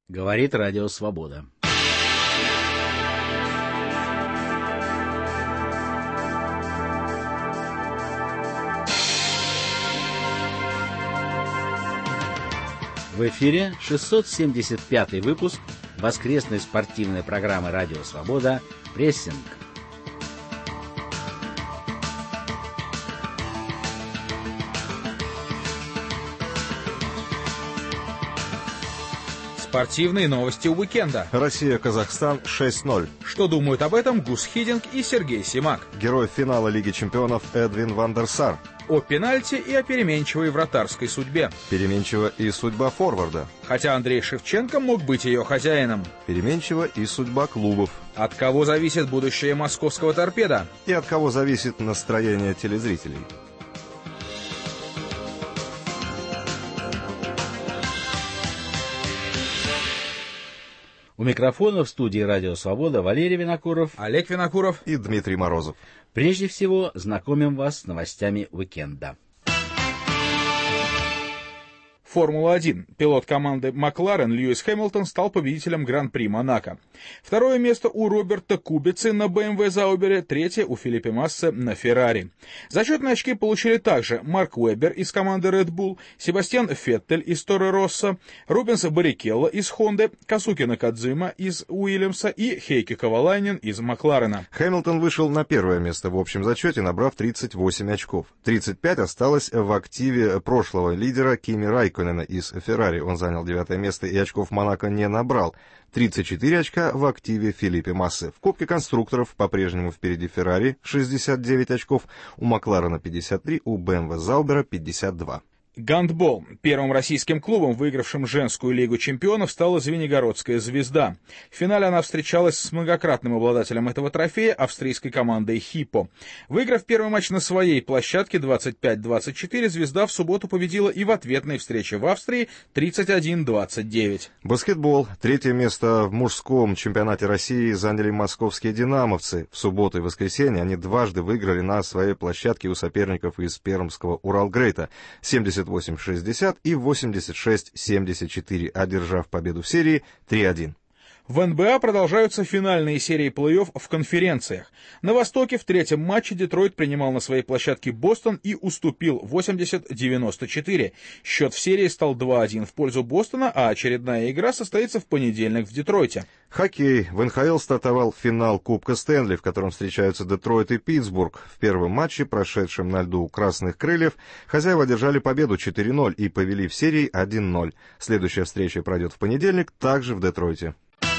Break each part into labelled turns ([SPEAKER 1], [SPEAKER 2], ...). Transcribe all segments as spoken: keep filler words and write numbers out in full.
[SPEAKER 1] Говорит Радио Свобода. В эфире шестьсот семьдесят пятый выпуск воскресной спортивной программы «Радио Свобода» «Прессинг».
[SPEAKER 2] Спортивные новости уикенда.
[SPEAKER 3] Россия-Казахстан шесть ноль.
[SPEAKER 2] Что думают об этом Гус Хидинг и Сергей Симак?
[SPEAKER 3] Герой финала Лиги чемпионов Эдвин ван дер Сар.
[SPEAKER 2] О пенальти и о переменчивой вратарской судьбе.
[SPEAKER 3] Переменчива и судьба форварда.
[SPEAKER 2] Хотя Андрей Шевченко мог быть ее хозяином.
[SPEAKER 3] Переменчива и судьба клубов.
[SPEAKER 2] От кого зависит будущее московского торпеда?
[SPEAKER 3] И от кого зависит настроение телезрителей.
[SPEAKER 1] У микрофона в студии «Радио Свобода» Валерий Винокуров,
[SPEAKER 2] Олег Винокуров
[SPEAKER 3] и Дмитрий Морозов.
[SPEAKER 1] Прежде всего, знакомим вас с новостями уикенда.
[SPEAKER 2] Формула-один. Пилот команды Макларен Льюис Хэмилтон стал победителем Гран-при Монако. Второе место у Роберта Кубицы на бэ эм вэ Заубере, третье у Фелипе Массы на Феррари. Зачетные очки получили также Марк Уэббер из команды Red Bull, Себастьян Феттель из Торо Россо, Рубенс Баррикелло из Хонды, Касуки Накадзима из Уильямса и Хейки Ковалайнен из Макларена.
[SPEAKER 3] Хэмилтон вышел на первое место в общем зачете, набрав тридцать восемь очков. тридцать пять осталось в активе прошлого лидера Кими Райконена из Феррари. Он занял девятое место и очков Монако не набрал. тридцать четыре очка в активе Фелипе Массы. В Кубке конструкторов по-прежнему впереди Феррари шестьдесят девять очков, у Макларена пятьдесят три, у бэ эм вэ Заубера пятьдесят два.
[SPEAKER 2] Гандбол. Первым российским клубом, выигравшим женскую лигу чемпионов, стала Звенигородская «Звезда». В финале она встречалась с многократным обладателем этого трофея, австрийской командой «Хиппо». Выиграв первый матч на своей площадке двадцать пять двадцать четыре, «Звезда» в субботу победила и в ответной встрече в Австрии тридцать один двадцать девять.
[SPEAKER 3] Баскетбол. Третье место в мужском чемпионате России заняли московские «Динамовцы». В субботу и воскресенье они дважды выиграли на своей площадке у соперников из пермского «Уралгрейта» семьдесят восемь шестьдесят и восемьдесят шесть семьдесят четыре, одержав победу в серии три один.
[SPEAKER 2] В эн бэ а продолжаются финальные серии плей-офф в конференциях. На Востоке в третьем матче Детройт принимал на своей площадке Бостон и уступил восемьдесят девяносто четыре. Счет в серии стал два один в пользу Бостона, а очередная игра состоится в понедельник в Детройте.
[SPEAKER 3] Хоккей. В эн ха эл стартовал финал Кубка Стэнли, в котором встречаются Детройт и Питтсбург. В первом матче, прошедшем на льду Красных Крыльев, хозяева одержали победу четыре ноль и повели в серии один ноль. Следующая встреча пройдет в понедельник, также в Детройте.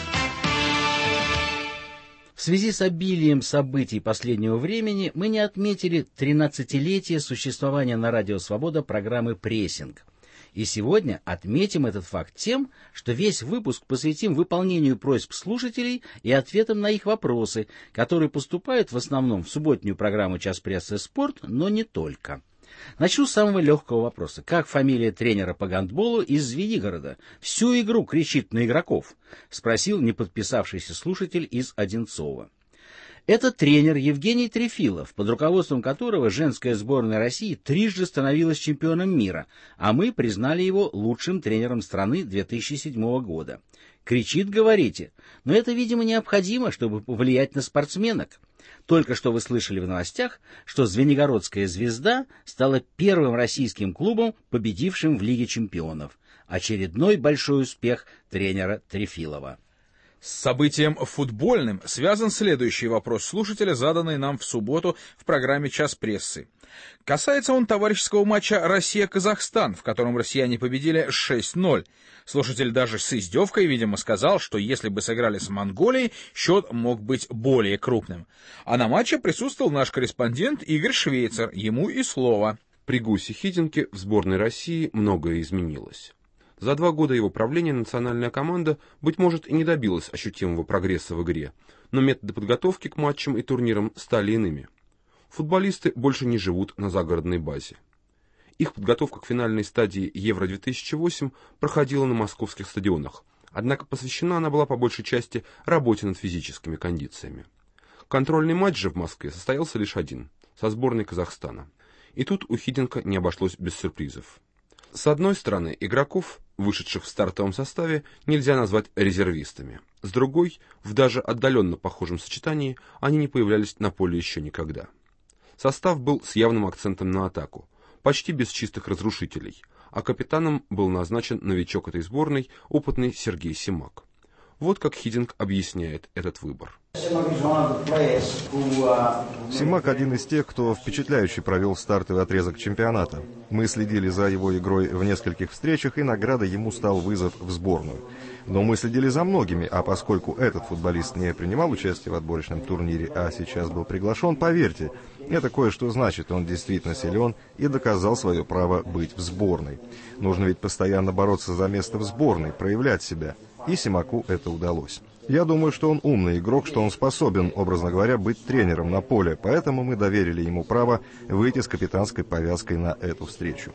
[SPEAKER 1] В связи с обилием событий последнего времени мы не отметили тринадцатилетие существования на Радио Свобода программы «Прессинг». И сегодня отметим этот факт тем, что весь выпуск посвятим выполнению просьб слушателей и ответам на их вопросы, которые поступают в основном в субботнюю программу «Час прессы и спорт», но не только. Начну с самого легкого вопроса. Как фамилия тренера по гандболу из Звенигорода? Всю игру кричит на игроков, спросил неподписавшийся слушатель из Одинцова. Это тренер Евгений Трефилов, под руководством которого женская сборная России трижды становилась чемпионом мира, а мы признали его лучшим тренером страны две тысячи седьмого года. Кричит, говорите, но это, видимо, необходимо, чтобы повлиять на спортсменок. Только что вы слышали в новостях, что Звенигородская «Звезда» стала первым российским клубом, победившим в Лиге чемпионов. Очередной большой успех тренера Трефилова.
[SPEAKER 2] С событием футбольным связан следующий вопрос слушателя, заданный нам в субботу в программе «Час прессы». Касается он товарищеского матча «Россия-Казахстан», в котором россияне победили шесть ноль. Слушатель даже с издевкой, видимо, сказал, что если бы сыграли с Монголией, счет мог быть более крупным. А на матче присутствовал наш корреспондент Игорь Швейцер. Ему и слово.
[SPEAKER 4] При Гусе Хидинге в сборной России многое изменилось. За два года его правления национальная команда, быть может, и не добилась ощутимого прогресса в игре, но методы подготовки к матчам и турнирам стали иными. Футболисты больше не живут на загородной базе. Их подготовка к финальной стадии Евро две тысячи восемь проходила на московских стадионах, однако посвящена она была по большей части работе над физическими кондициями. Контрольный матч же в Москве состоялся лишь один, со сборной Казахстана. И тут у Хидинга не обошлось без сюрпризов. С одной стороны, игроков вышедших в стартовом составе, нельзя назвать резервистами. С другой, в даже отдаленно похожем сочетании, они не появлялись на поле еще никогда. Состав был с явным акцентом на атаку, почти без чистых разрушителей, а капитаном был назначен новичок этой сборной, опытный Сергей Симак. Вот как Хидинг объясняет этот выбор.
[SPEAKER 3] Симак один из тех, кто впечатляюще провел стартовый отрезок чемпионата. Мы следили за его игрой в нескольких встречах, и наградой ему стал вызов в сборную. Но мы следили за многими, а поскольку этот футболист не принимал участие в отборочном турнире, а сейчас был приглашен, поверьте, это кое-что значит, он действительно силен и доказал свое право быть в сборной. Нужно ведь постоянно бороться за место в сборной, проявлять себя. И Симаку это удалось. Я думаю, что он умный игрок, что он способен, образно говоря, быть тренером на поле, поэтому мы доверили ему право выйти с капитанской повязкой на эту встречу.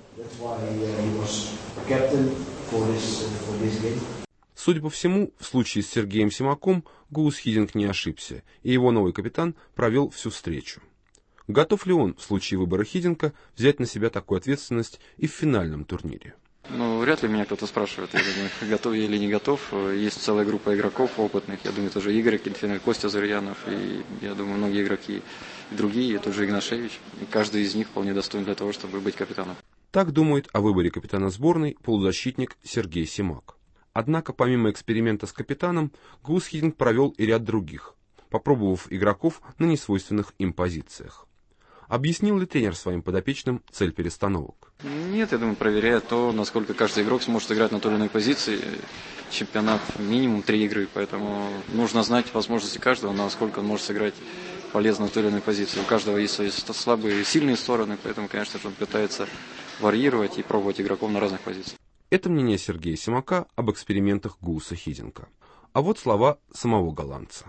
[SPEAKER 4] Судя по всему, в случае с Сергеем Симаком Гуус Хидинг не ошибся, и его новый капитан провел всю встречу. Готов ли он в случае выбора Хидинга взять на себя такую ответственность и в финальном турнире?
[SPEAKER 5] Ну, вряд ли меня кто-то спрашивает, я думаю, готов я или не готов. Есть целая группа игроков опытных, я думаю, тоже Игорь Кентфенель, Костя Зырянов, и, я думаю, многие игроки другие, тоже Игнашевич. И каждый из них вполне достоин для того, чтобы быть капитаном.
[SPEAKER 4] Так думает о выборе капитана сборной полузащитник Сергей Симак. Однако, помимо эксперимента с капитаном, Гуус Хидинг провел и ряд других, попробовав игроков на несвойственных им позициях. Объяснил ли тренер своим подопечным цель перестановок?
[SPEAKER 5] Нет, я думаю, проверяет то, насколько каждый игрок сможет играть на той или иной позиции. Чемпионат минимум три игры, поэтому нужно знать возможности каждого, насколько он может сыграть полезно на той или иной позиции. У каждого есть свои слабые и сильные стороны, поэтому, конечно же, он пытается варьировать и пробовать игроков на разных позициях.
[SPEAKER 4] Это мнение Сергея Симака об экспериментах Гууса Хидинга. А вот слова самого голландца.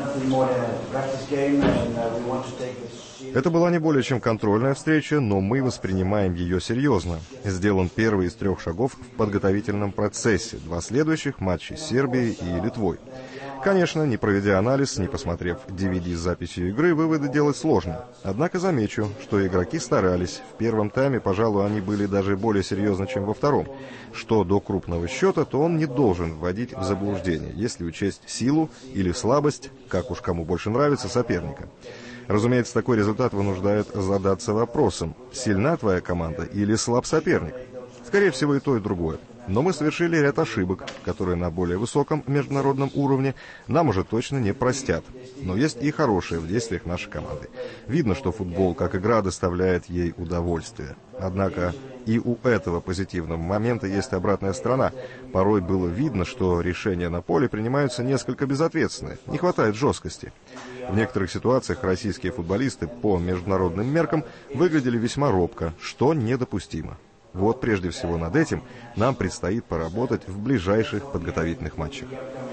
[SPEAKER 3] Это была не более чем контрольная встреча, но мы воспринимаем ее серьезно. Сделан первый из трех шагов в подготовительном процессе, два следующих матчей с Сербией и Литвой. Конечно, не проведя анализ, не посмотрев ди ви ди с записью игры, выводы делать сложно. Однако замечу, что игроки старались. В первом тайме, пожалуй, они были даже более серьезны, чем во втором. Что до крупного счета, то он не должен вводить в заблуждение, если учесть силу или слабость, как уж кому больше нравится, соперника. Разумеется, такой результат вынуждает задаться вопросом, сильна твоя команда или слаб соперник? Скорее всего, и то, и другое. Но мы совершили ряд ошибок, которые на более высоком международном уровне нам уже точно не простят. Но есть и хорошие в действиях нашей команды. Видно, что футбол как игра доставляет ей удовольствие. Однако и у этого позитивного момента есть обратная сторона. Порой было видно, что решения на поле принимаются несколько безответственно, не хватает жесткости. В некоторых ситуациях российские футболисты по международным меркам выглядели весьма робко, что недопустимо. Вот прежде всего над этим нам предстоит поработать в ближайших подготовительных матчах.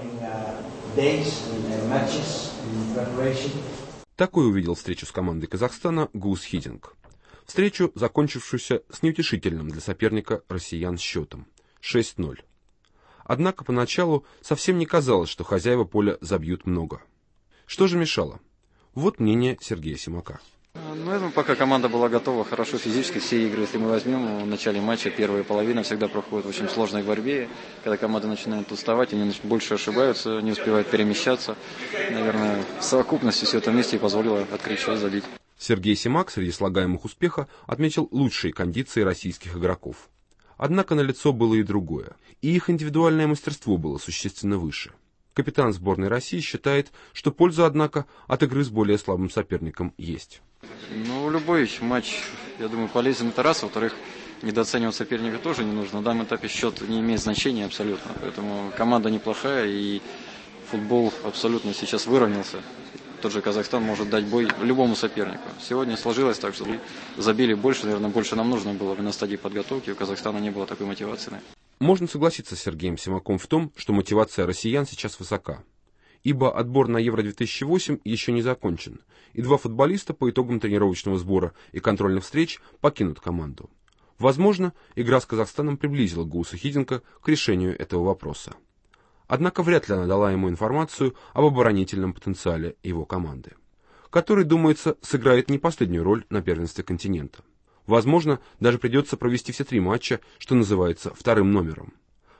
[SPEAKER 4] Такой увидел встречу с командой Казахстана Гуус Хидинг. Встречу, закончившуюся с неутешительным для соперника россиян счетом шесть ноль. Однако поначалу совсем не казалось, что хозяева поля забьют много. Что же мешало? Вот мнение Сергея Симака.
[SPEAKER 5] Ну, я думаю, пока команда была готова хорошо физически, все игры, если мы возьмем, в начале матча первая половина всегда проходит в очень сложной борьбе. Когда команда начинает уставать, они больше ошибаются, не успевают перемещаться. Наверное, в совокупности все это вместе и позволило открыть счет, забить.
[SPEAKER 4] Сергей Симак среди слагаемых успеха отметил лучшие кондиции российских игроков. Однако налицо было и другое, и их индивидуальное мастерство было существенно выше. Капитан сборной России считает, что польза, однако, от игры с более слабым соперником есть.
[SPEAKER 5] Ну, любой матч, я думаю, полезен это раз. Во-вторых, недооценивать соперника тоже не нужно. На данном этапе счет не имеет значения абсолютно. Поэтому команда неплохая, и футбол абсолютно сейчас выровнялся. Тот же Казахстан может дать бой любому сопернику. Сегодня сложилось так, что забили больше, наверное, больше нам нужно было на стадии подготовки. У Казахстана не было такой мотивации.
[SPEAKER 4] Можно согласиться с Сергеем Симаком в том, что мотивация россиян сейчас высока. Ибо отбор на Евро две тысячи восемь еще не закончен, и два футболиста по итогам тренировочного сбора и контрольных встреч покинут команду. Возможно, игра с Казахстаном приблизила Гууса Хидинга к решению этого вопроса. Однако вряд ли она дала ему информацию об оборонительном потенциале его команды, который, думается, сыграет не последнюю роль на первенстве континента. Возможно, даже придется провести все три матча, что называется, вторым номером.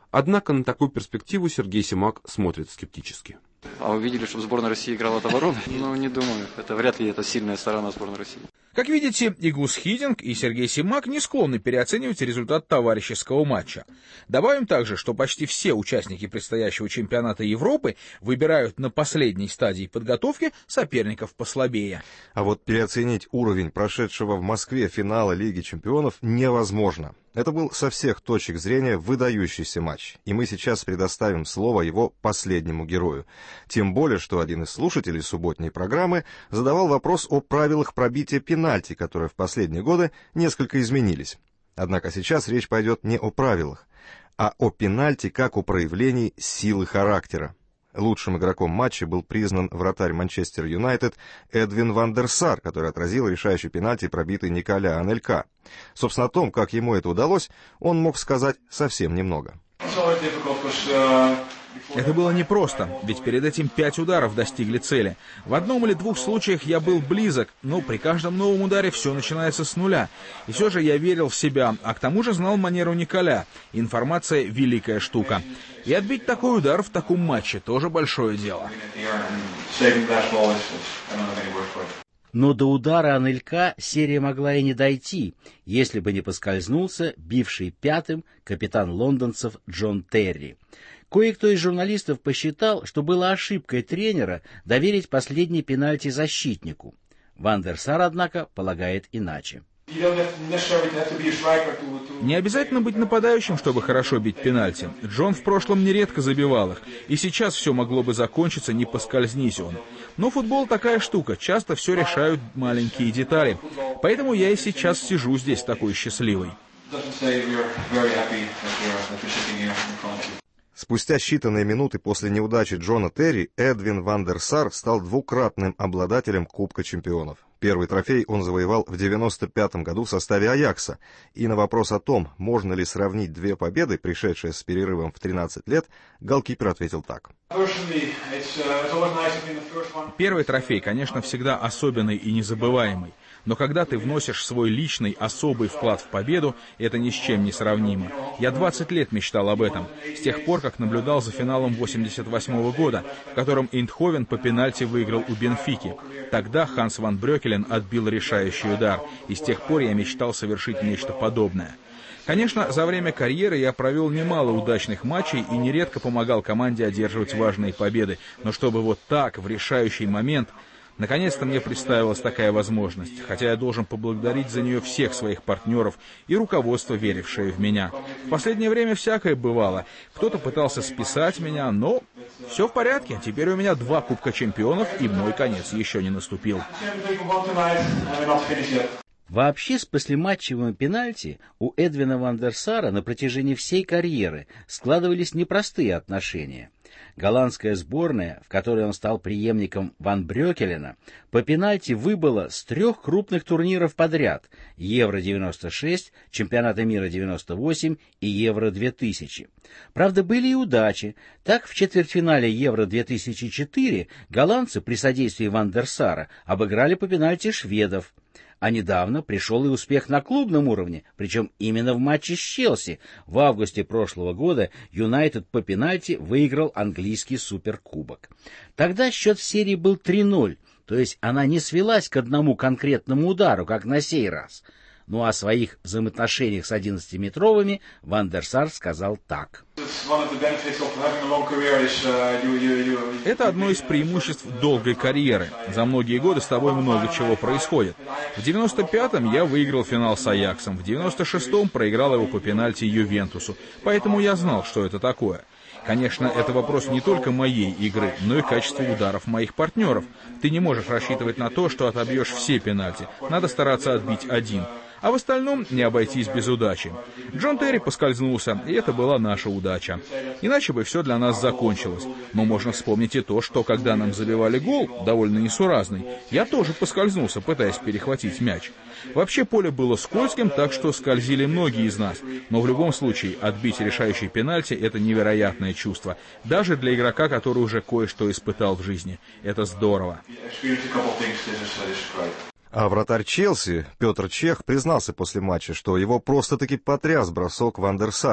[SPEAKER 4] Однако на такую перспективу Сергей Симак смотрит скептически.
[SPEAKER 5] А вы видели, чтобы сборная России играла от обороны? Ну, не думаю. Это вряд ли это сильная сторона сборной России.
[SPEAKER 2] Как видите, и Гус Хидинг, и Сергей Симак не склонны переоценивать результат товарищеского матча. Добавим также, что почти все участники предстоящего чемпионата Европы выбирают на последней стадии подготовки соперников послабее.
[SPEAKER 3] А вот переоценить уровень прошедшего в Москве финала Лиги чемпионов невозможно. Это был со всех точек зрения выдающийся матч, и мы сейчас предоставим слово его последнему герою. Тем более, что один из слушателей субботней программы задавал вопрос о правилах пробития пенальти, которые в последние годы несколько изменились. Однако сейчас речь пойдет не о правилах, а о пенальти как о проявлении силы характера. Лучшим игроком матча был признан вратарь Манчестер Юнайтед Эдвин ван дер Сар, который отразил решающий пенальти, пробитый Николя Анелька. Собственно, о том, как ему это удалось, он мог сказать совсем немного.
[SPEAKER 2] Это было непросто, ведь перед этим пять ударов достигли цели. В одном или двух случаях я был близок, но при каждом новом ударе все начинается с нуля. И все же я верил в себя, а к тому же знал манеру Николя. Информация — великая штука. И отбить такой удар в таком матче тоже большое дело.
[SPEAKER 1] Но до удара Анелька серия могла и не дойти, если бы не поскользнулся бивший пятым капитан лондонцев Джон Терри. Кое-кто из журналистов посчитал, что было ошибкой тренера доверить последний пенальти защитнику. Ван дер Сар, однако, полагает иначе.
[SPEAKER 2] Не обязательно быть нападающим, чтобы хорошо бить пенальти. Джон в прошлом нередко забивал их, и сейчас все могло бы закончиться, не поскользнись он. Но футбол такая штука, часто все решают маленькие детали. Поэтому я и сейчас сижу здесь такой счастливый.
[SPEAKER 3] Спустя считанные минуты после неудачи Джона Терри, Эдвин ван дер Сар стал двукратным обладателем Кубка чемпионов. Первый трофей он завоевал в девяносто пятом году в составе Аякса, и на вопрос о том, можно ли сравнить две победы, пришедшие с перерывом в тринадцать лет, голкипер ответил так.
[SPEAKER 2] Первый трофей, конечно, всегда особенный и незабываемый. Но когда ты вносишь свой личный, особый вклад в победу, это ни с чем не сравнимо. Я двадцать лет мечтал об этом, с тех пор, как наблюдал за финалом восемьдесят восьмого года, в котором Эйндховен по пенальти выиграл у Бенфики. Тогда Ханс ван Брёкелен отбил решающий удар, и с тех пор я мечтал совершить нечто подобное. Конечно, за время карьеры я провел немало удачных матчей и нередко помогал команде одерживать важные победы, но чтобы вот так, в решающий момент... Наконец-то мне представилась такая возможность, хотя я должен поблагодарить за нее всех своих партнеров и руководство, верившее в меня. В последнее время всякое бывало. Кто-то пытался списать меня, но все в порядке. Теперь у меня два Кубка чемпионов, и мой конец еще не наступил.
[SPEAKER 1] Вообще, с послематчевым пенальти у Эдвина ван дер Сара на протяжении всей карьеры складывались непростые отношения. Голландская сборная, в которой он стал преемником Ван Брёкелена, по пенальти выбыла с трех крупных турниров подряд – Евро-девяносто шесть, Чемпионата мира девяносто восемь и Евро-две тысячи. Правда, были и удачи. Так, в четвертьфинале Евро-две тысячи четыре голландцы при содействии Ван дер Сара обыграли по пенальти шведов. А недавно пришел и успех на клубном уровне, причем именно в матче с Челси. В августе прошлого года Юнайтед по пенальти выиграл английский суперкубок. Тогда счет в серии был три ноль, то есть она не свелась к одному конкретному удару, как на сей раз. Ну а о своих взаимоотношениях с одиннадцатиметровыми Ван дер Сар сказал так.
[SPEAKER 2] Это одно из преимуществ долгой карьеры. За многие годы с тобой много чего происходит. В девяносто пятом я выиграл финал с Аяксом, в девяносто шестом проиграл его по пенальти Ювентусу, поэтому я знал, что это такое. Конечно, это вопрос не только моей игры, но и качества ударов моих партнеров. Ты не можешь рассчитывать на то, что отобьешь все пенальти. Надо стараться отбить один. А в остальном не обойтись без удачи. Джон Терри поскользнулся, и это была наша удача. Иначе бы все для нас закончилось. Но можно вспомнить и то, что когда нам забивали гол, довольно несуразный, я тоже поскользнулся, пытаясь перехватить мяч. Вообще поле было скользким, так что скользили многие из нас. Но в любом случае отбить решающий пенальти – это невероятное чувство. Даже для игрока, который уже кое-что испытал в жизни. Это здорово.
[SPEAKER 3] А вратарь Челси Петр Чех признался после матча, что его просто-таки потряс бросок Ван дер Сара.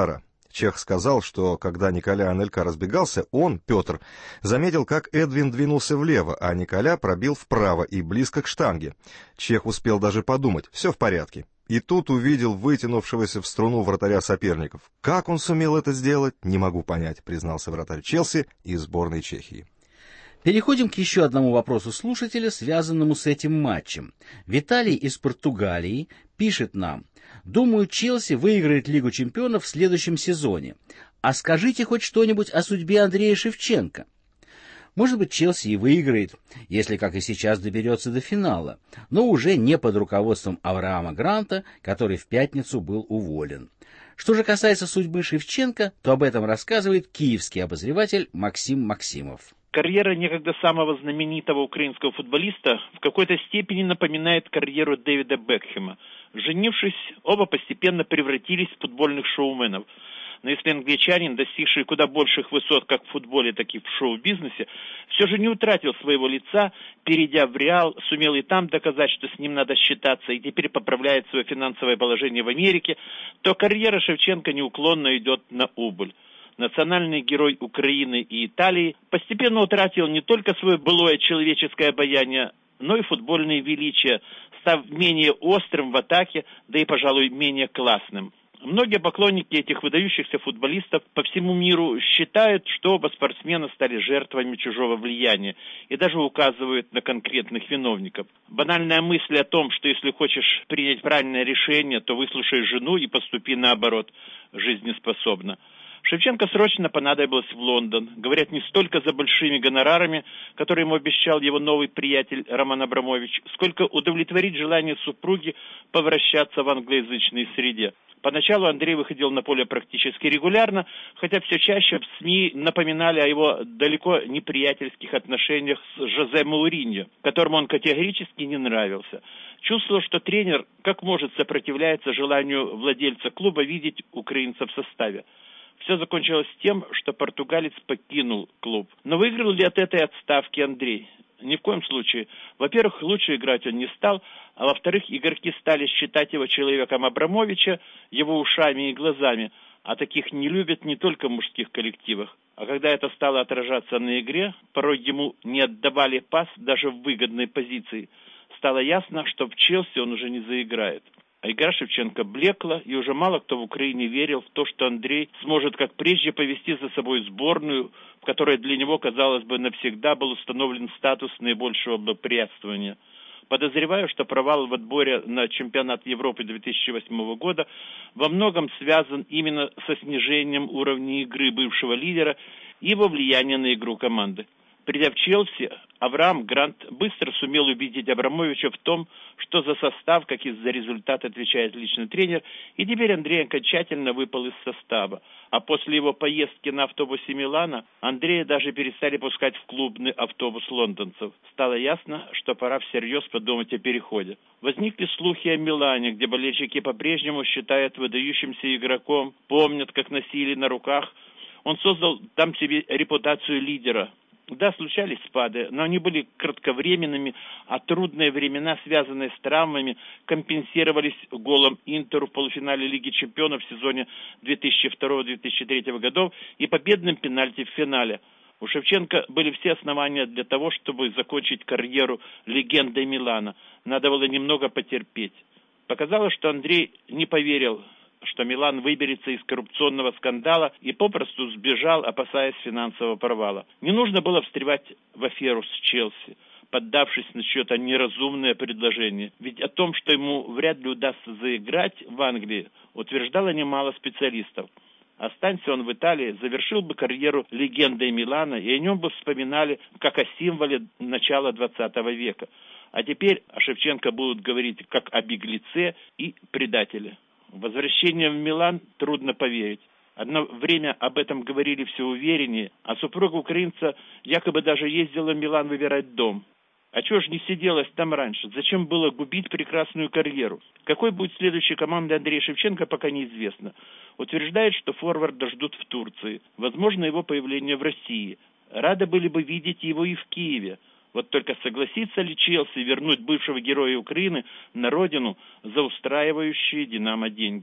[SPEAKER 3] Чех сказал, что когда Николя Анелька разбегался, он, Петр, заметил, как Эдвин двинулся влево, а Николя пробил вправо и близко к штанге. Чех успел даже подумать: все в порядке. И тут увидел вытянувшегося в струну вратаря соперников. Как он сумел это сделать, не могу понять, признался вратарь Челси из сборной Чехии.
[SPEAKER 1] Переходим к еще одному вопросу слушателя, связанному с этим матчем. Виталий из Португалии пишет нам: «Думаю, Челси выиграет Лигу чемпионов в следующем сезоне. А скажите хоть что-нибудь о судьбе Андрея Шевченко. Может быть, Челси и выиграет, если, как и сейчас, доберется до финала, но уже не под руководством Авраама Гранта, который в пятницу был уволен. Что же касается судьбы Шевченко, то об этом рассказывает киевский обозреватель Максим Максимов».
[SPEAKER 6] Карьера некогда самого знаменитого украинского футболиста в какой-то степени напоминает карьеру Дэвида Бекхэма. Женившись, оба постепенно превратились в футбольных шоуменов. Но если англичанин, достигший куда больших высот как в футболе, так и в шоу-бизнесе, все же не утратил своего лица, перейдя в Реал, сумел и там доказать, что с ним надо считаться, и теперь поправляет свое финансовое положение в Америке, то карьера Шевченко неуклонно идет на убыль. Национальный герой Украины и Италии постепенно утратил не только свое былое человеческое обаяние, но и футбольное величие, став менее острым в атаке, да и, пожалуй, менее классным. Многие поклонники этих выдающихся футболистов по всему миру считают, что оба спортсмена стали жертвами чужого влияния и даже указывают на конкретных виновников. Банальная мысль о том, что если хочешь принять правильное решение, то выслушай жену и поступи наоборот, жизнеспособна. Шевченко срочно понадобилось в Лондон, говорят, не столько за большими гонорарами, которые ему обещал его новый приятель Роман Абрамович, сколько удовлетворить желание супруги повращаться в англоязычной среде. Поначалу Андрей выходил на поле практически регулярно, хотя все чаще в СМИ напоминали о его далеко не приятельских отношениях с Жозе Мауриньо, которому он категорически не нравился. Чувствовал, что тренер как может сопротивляется желанию владельца клуба видеть украинца в составе. Все закончилось тем, что португалец покинул клуб. Но выиграл ли от этой отставки Андрей? Ни в коем случае. Во-первых, лучше играть он не стал, а во-вторых, игроки стали считать его человеком Абрамовича, его ушами и глазами, а таких не любят не только в мужских коллективах. А когда это стало отражаться на игре, порой ему не отдавали пас даже в выгодной позиции. Стало ясно, что в Челси он уже не заиграет. А игра Шевченко блекла, и уже мало кто в Украине верил в то, что Андрей сможет, как прежде, повести за собой сборную, в которой для него, казалось бы, навсегда был установлен статус наибольшего благоприятствования. Подозреваю, что провал в отборе на чемпионат Европы две тысячи восьмого года во многом связан именно со снижением уровня игры бывшего лидера и его влияния на игру команды. Придя в Челси, Авраам Грант быстро сумел убедить Абрамовича в том, что за состав, как и за результат, отвечает личный тренер, и теперь Андрей окончательно выпал из состава. А после его поездки на автобусе Милана Андрея даже перестали пускать в клубный автобус лондонцев. Стало ясно, что пора всерьез подумать о переходе. Возникли слухи о Милане, где болельщики по-прежнему считают выдающимся игроком, помнят, как носили на руках. Он создал там себе репутацию лидера. Да, случались спады, но они были кратковременными, а трудные времена, связанные с травмами, компенсировались голом Интеру в полуфинале Лиги чемпионов в сезоне две тысячи второго — две тысячи третьего годов и победным пенальти в финале. У Шевченко были все основания для того, чтобы закончить карьеру легендой Милана. Надо было немного потерпеть. Показалось, что Андрей не поверил, что Милан выберется из коррупционного скандала и попросту сбежал, опасаясь финансового провала. Не нужно было встревать в аферу с Челси, поддавшись на чье-то неразумное предложение. Ведь о том, что ему вряд ли удастся заиграть в Англии, утверждало немало специалистов. Останься он в Италии, завершил бы карьеру легендой Милана, и о нем бы вспоминали как о символе начала двадцатого века. А теперь о Шевченко будут говорить как о беглеце и предателе. Возвращение в Милан трудно поверить. Одно время об этом говорили все увереннее, а супруга украинца якобы даже ездила в Милан выбирать дом. А чего ж не сиделась там раньше? Зачем было губить прекрасную карьеру? Какой будет следующей командой Андрея Шевченко, пока неизвестно. Утверждает, что форварда ждут в Турции. Возможно, его появление в России. Рады были бы видеть его и в Киеве. Вот только согласится ли Челси вернуть бывшего героя Украины на родину за устраивающие «Динамо» деньги?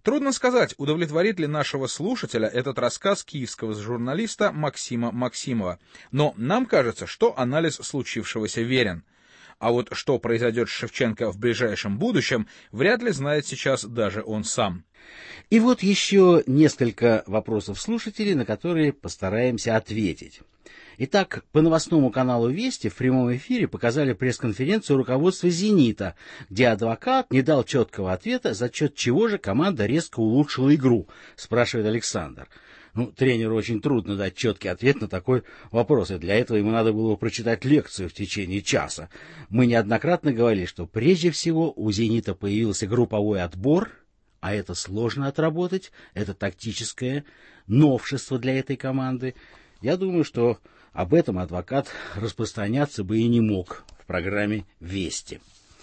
[SPEAKER 2] Трудно сказать, удовлетворит ли нашего слушателя этот рассказ киевского журналиста Максима Максимова, но нам кажется, что анализ случившегося верен. А вот что произойдет с Шевченко в ближайшем будущем, вряд ли знает сейчас даже он сам.
[SPEAKER 1] И вот еще несколько вопросов слушателей, на которые постараемся ответить. Итак, по новостному каналу «Вести» в прямом эфире показали пресс-конференцию руководства «Зенита», где адвокат не дал четкого ответа, за счет чего же команда резко улучшила игру, спрашивает Александр. Ну, тренеру очень трудно дать четкий ответ на такой вопрос, и для этого ему надо было прочитать лекцию в течение часа. Мы неоднократно говорили, что прежде всего у «Зенита» появился групповой отбор, а это сложно отработать, это тактическое новшество для этой команды. Я думаю, что об этом адвокат распространяться бы и не мог в программе «Вести».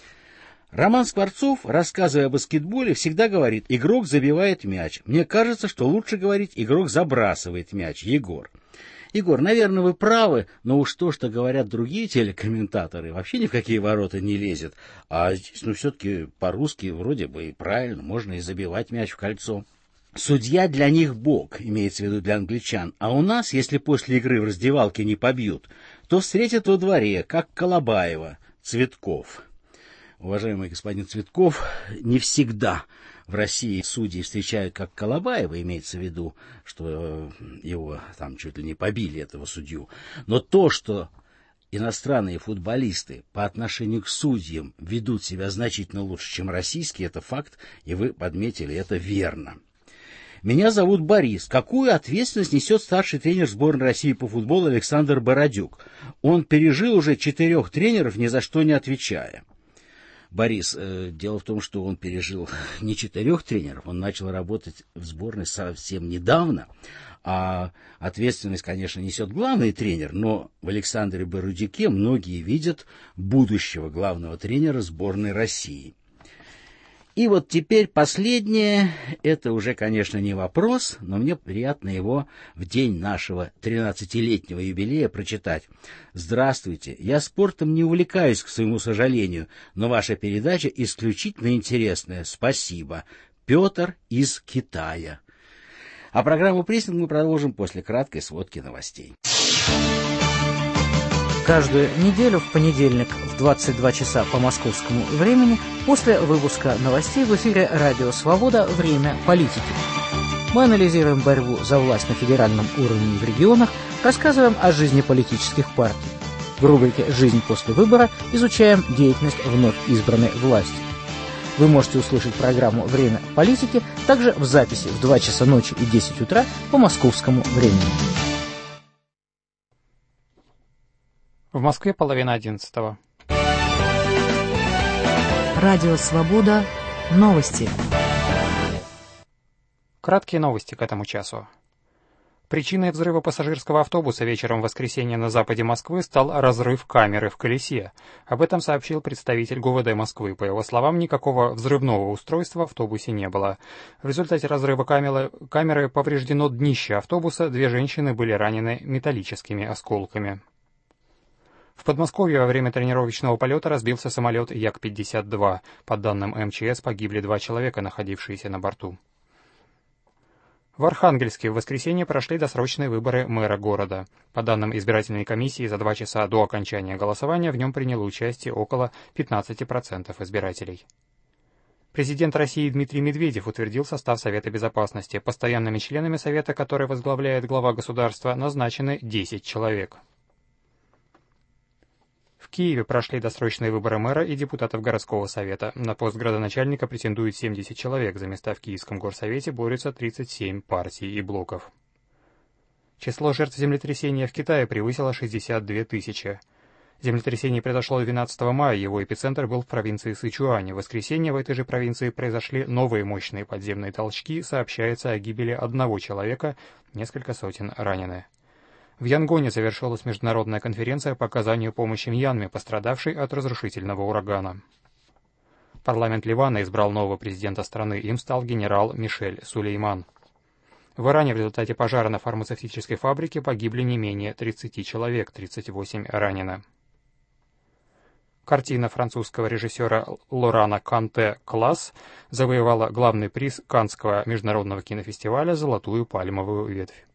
[SPEAKER 1] Роман Скворцов, рассказывая о баскетболе, всегда говорит: игрок забивает мяч. Мне кажется, что лучше говорить: игрок забрасывает мяч. Егор. Егор, наверное, вы правы, но уж то, что говорят другие телекомментаторы, вообще ни в какие ворота не лезет. А здесь, ну, все-таки по-русски вроде бы и правильно, можно и забивать мяч в кольцо. Судья для них бог, имеется в виду для англичан, а у нас, если после игры в раздевалке не побьют, то встретят во дворе, как Колобаева, Цветков. Уважаемый господин Цветков, не всегда в России судьи встречают как Колобаева, имеется в виду, что его там чуть ли не побили, этого судью. Но то, что иностранные футболисты по отношению к судьям ведут себя значительно лучше, чем российские, это факт, и вы подметили это верно. Меня зовут Борис. Какую ответственность несет старший тренер сборной России по футболу Александр Бородюк? Он пережил уже четырех тренеров, ни за что не отвечая. Борис, э, дело в том, что он пережил не четырех тренеров, он начал работать в сборной совсем недавно, а ответственность, конечно, несет главный тренер, но в Александре Бородюке многие видят будущего главного тренера сборной России. И вот теперь последнее, это уже, конечно, не вопрос, но мне приятно его в день нашего тринадцатилетнего юбилея прочитать. Здравствуйте, я спортом не увлекаюсь, к своему сожалению, но ваша передача исключительно интересная. Спасибо. Петр из Китая. А программу «Прессинг» мы продолжим после краткой сводки новостей.
[SPEAKER 7] Каждую неделю в понедельник в двадцать два часа по московскому времени после выпуска новостей в эфире «Радио Свобода. Время политики». Мы анализируем борьбу за власть на федеральном уровне и в регионах, рассказываем о жизни политических партий. В рубрике «Жизнь после выбора» изучаем деятельность вновь избранной власти. Вы можете услышать программу «Время политики» также в записи в два часа ночи и десять утра по московскому времени.
[SPEAKER 8] В Москве половина одиннадцатого.
[SPEAKER 9] Радио Свобода. Новости.
[SPEAKER 8] Краткие новости к этому часу. Причиной взрыва пассажирского автобуса вечером в воскресенье на западе Москвы стал разрыв камеры в колесе. Об этом сообщил представитель ГУВД Москвы. По его словам, никакого взрывного устройства в автобусе не было. В результате разрыва камеры повреждено днище автобуса, две женщины были ранены металлическими осколками. В Подмосковье во время тренировочного полета разбился самолет Як пятьдесят два. По данным эм че эс, погибли два человека, находившиеся на борту. В Архангельске в воскресенье прошли досрочные выборы мэра города. По данным избирательной комиссии, за два часа до окончания голосования в нем приняло участие около пятнадцати процентов избирателей. Президент России Дмитрий Медведев утвердил состав Совета Безопасности. Постоянными членами Совета, который возглавляет глава государства, назначены десять человек. В Киеве прошли досрочные выборы мэра и депутатов городского совета. На пост градоначальника претендует семьдесят человек. За места в Киевском горсовете борются тридцать семь партий и блоков. Число жертв землетрясения в Китае превысило шестьдесят две тысячи. Землетрясение произошло двенадцатого мая, его эпицентр был в провинции Сычуань. В воскресенье в этой же провинции произошли новые мощные подземные толчки, сообщается о гибели одного человека, несколько сотен ранены. В Янгоне завершилась международная конференция по оказанию помощи Мьянме, пострадавшей от разрушительного урагана. Парламент Ливана избрал нового президента страны, им стал генерал Мишель Сулейман. В Иране в результате пожара на фармацевтической фабрике погибли не менее тридцати человек, тридцать восемь ранено. Картина французского режиссера Лорана Канте «Класс» завоевала главный приз Каннского международного кинофестиваля «Золотую пальмовую ветвь».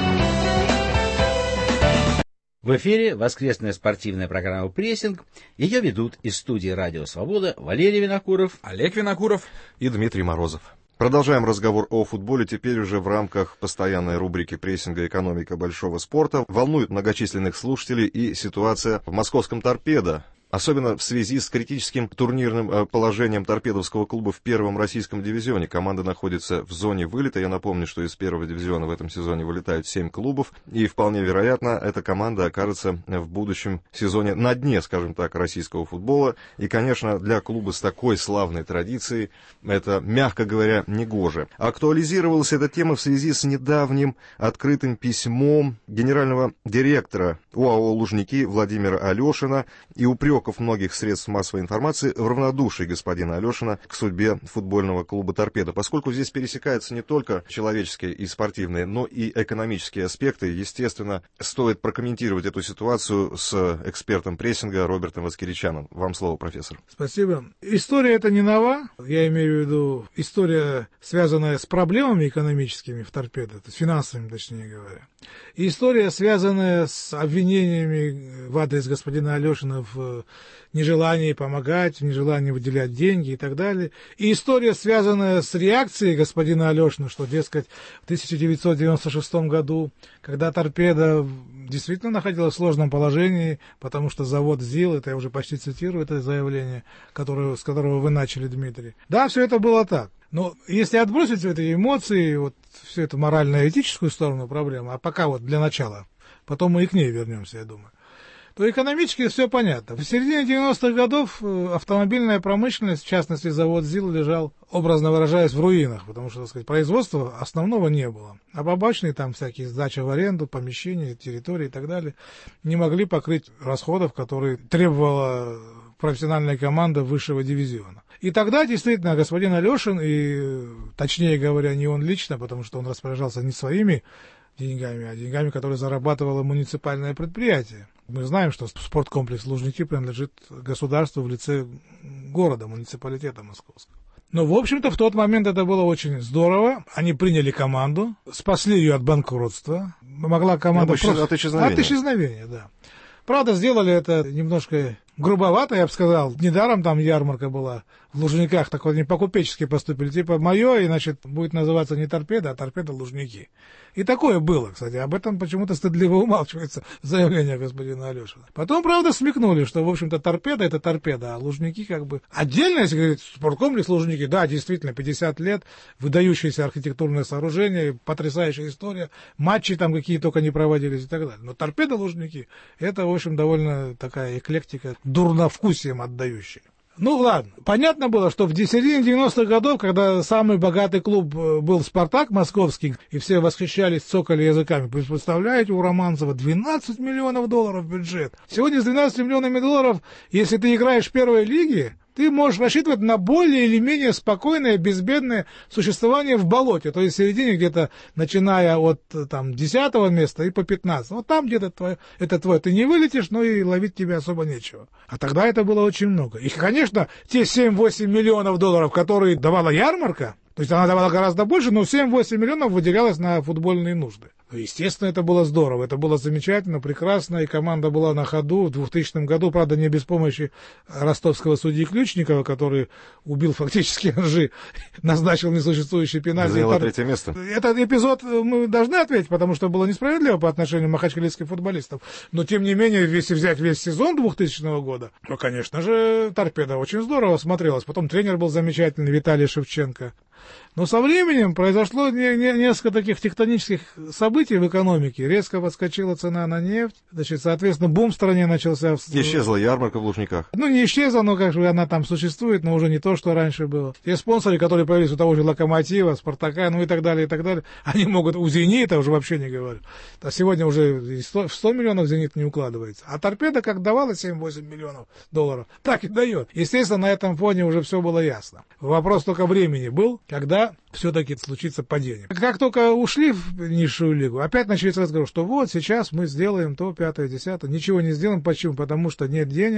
[SPEAKER 1] В эфире воскресная спортивная программа «Прессинг». Ее ведут из студии «Радио Свобода» Валерий Винокуров,
[SPEAKER 2] Олег Винокуров
[SPEAKER 3] и Дмитрий Морозов. Продолжаем разговор о футболе, теперь уже в рамках постоянной рубрики прессинга «Экономика большого спорта». Волнует многочисленных слушателей и ситуация в московском «Торпедо». Особенно в связи с критическим турнирным положением торпедовского клуба в первом российском дивизионе. Команда находится в зоне вылета. Я напомню, что из первого дивизиона в этом сезоне вылетают семь клубов. И вполне вероятно, эта команда окажется в будущем сезоне на дне, скажем так, российского футбола. И, конечно, для клуба с такой славной традицией это, мягко говоря, негоже. Актуализировалась эта тема в связи с недавним открытым письмом генерального директора ОАО «Лужники» Владимира Алешина и упрек многих средств массовой информации в равнодушии господина Алешина к судьбе футбольного клуба «Торпедо». Поскольку здесь пересекаются не только человеческие и спортивные, но и экономические аспекты, естественно, стоит прокомментировать эту ситуацию с экспертом прессинга Робертом Воскиричаном. Вам слово, профессор.
[SPEAKER 10] Спасибо. История эта не нова. Я имею в виду история, связанная с проблемами экономическими в «Торпедо», то есть финансовыми, точнее говоря. И история, связанная с обвинениями в адрес господина Алешина в нежелании помогать, в нежелании выделять деньги и так далее. И история, связанная с реакцией господина Алешина, что, дескать, в тысяча девятьсот девяносто шестом году, когда «Торпедо» действительно находилась в сложном положении, потому что завод ЗИЛ, это я уже почти цитирую, это заявление, которое, с которого вы начали, Дмитрий. Да, все это было так. Но если отбросить все эти эмоции, вот всю эту морально-этическую сторону проблемы, а пока вот для начала, потом мы и к ней вернемся, я думаю, то экономически все понятно. В середине девяностых годов автомобильная промышленность, в частности завод ЗИЛ, лежал, образно выражаясь, в руинах, потому что, так сказать, производства основного не было. А побочные там всякие сдачи в аренду, помещения, территории и так далее не могли покрыть расходов, которые требовала профессиональная команда высшего дивизиона. И тогда действительно господин Алешин, и точнее говоря, не он лично, потому что он распоряжался не своими деньгами, а деньгами, которые зарабатывало муниципальное предприятие. Мы знаем, что спорткомплекс «Лужники» принадлежит государству в лице города, муниципалитета московского. Но, в общем-то, в тот момент это было очень здорово. Они приняли команду, спасли ее от банкротства. Могла команда
[SPEAKER 3] просто... От исчезновения.
[SPEAKER 10] От исчезновения, да. Правда, сделали это немножко грубовато, я бы сказал. Недаром там ярмарка была в Лужниках, так вот они по-купечески поступили. Типа мое, и, значит, будет называться не «Торпедо», а «Торпедо Лужники». И такое было, кстати. Об этом почему-то стыдливо умалчивается заявление господина Алешина. Потом, правда, смекнули, что, в общем-то, «Торпедо» — это «Торпедо», а «Лужники» как бы... Отдельно, если говорить, спорткомплекс «Лужники», да, действительно, пятьдесят лет, выдающееся архитектурное сооружение, потрясающая история, матчи там какие только не проводились и так далее. Но «Торпедо» Лужники — это, в общем, довольно такая эклектика, дурновкусием отдающая. Ну ладно, понятно было, что в середине девяностых годов, когда самый богатый клуб был «Спартак» московский, и все восхищались, цокали языками, представляете, у Романцева двенадцать миллионов долларов бюджет. Сегодня с двенадцатью миллионами долларов, если ты играешь в первой лиге, ты можешь рассчитывать на более или менее спокойное, безбедное существование в болоте. То есть в середине где-то, начиная от там, десятого места и по пятнадцатому. Вот там где-то твое, это твое. Ты не вылетишь, но и ловить тебе особо нечего. А тогда это было очень много. И, конечно, те семь-восемь миллионов долларов, которые давала ярмарка, то есть она давала гораздо больше, но семь-восемь миллионов выделялось на футбольные нужды. Естественно, это было здорово, это было замечательно, прекрасно, и команда была на ходу. В двухтысячном году, правда, не без помощи ростовского судьи Ключникова, который убил фактически Ржи, назначил несуществующий пенальти.
[SPEAKER 3] Заняла третье место.
[SPEAKER 10] Этот эпизод мы должны ответить, потому что было несправедливо по отношению махачкалинских футболистов. Но, тем не менее, если взять весь сезон двухтысячного года, то, конечно же, «Торпедо» очень здорово смотрелось. Потом тренер был замечательный, Виталий Шевченко. Но со временем произошло не, не, несколько таких тектонических событий в экономике. Резко подскочила цена на нефть. Значит, соответственно, бум в стране начался.
[SPEAKER 3] Исчезла ярмарка в Лужниках.
[SPEAKER 10] Ну, не исчезла, но как же она там существует, но уже не то, что раньше было. Те спонсоры, которые появились у того же «Локомотива», «Спартака», ну и так далее, и так далее, они могут у «Зенита», уже вообще не говорю. А сегодня уже в сто миллионов «Зенит» не укладывается. А «Торпедо» как давала семь-восемь миллионов долларов, так и дает. Естественно, на этом фоне уже все было ясно. Вопрос только времени был, когда все-таки случится падение. Как только ушли в низшую лигу, опять начались разговоры, что вот сейчас мы сделаем то, пятое, десятое. Ничего не сделаем. Почему? Потому что нет денег,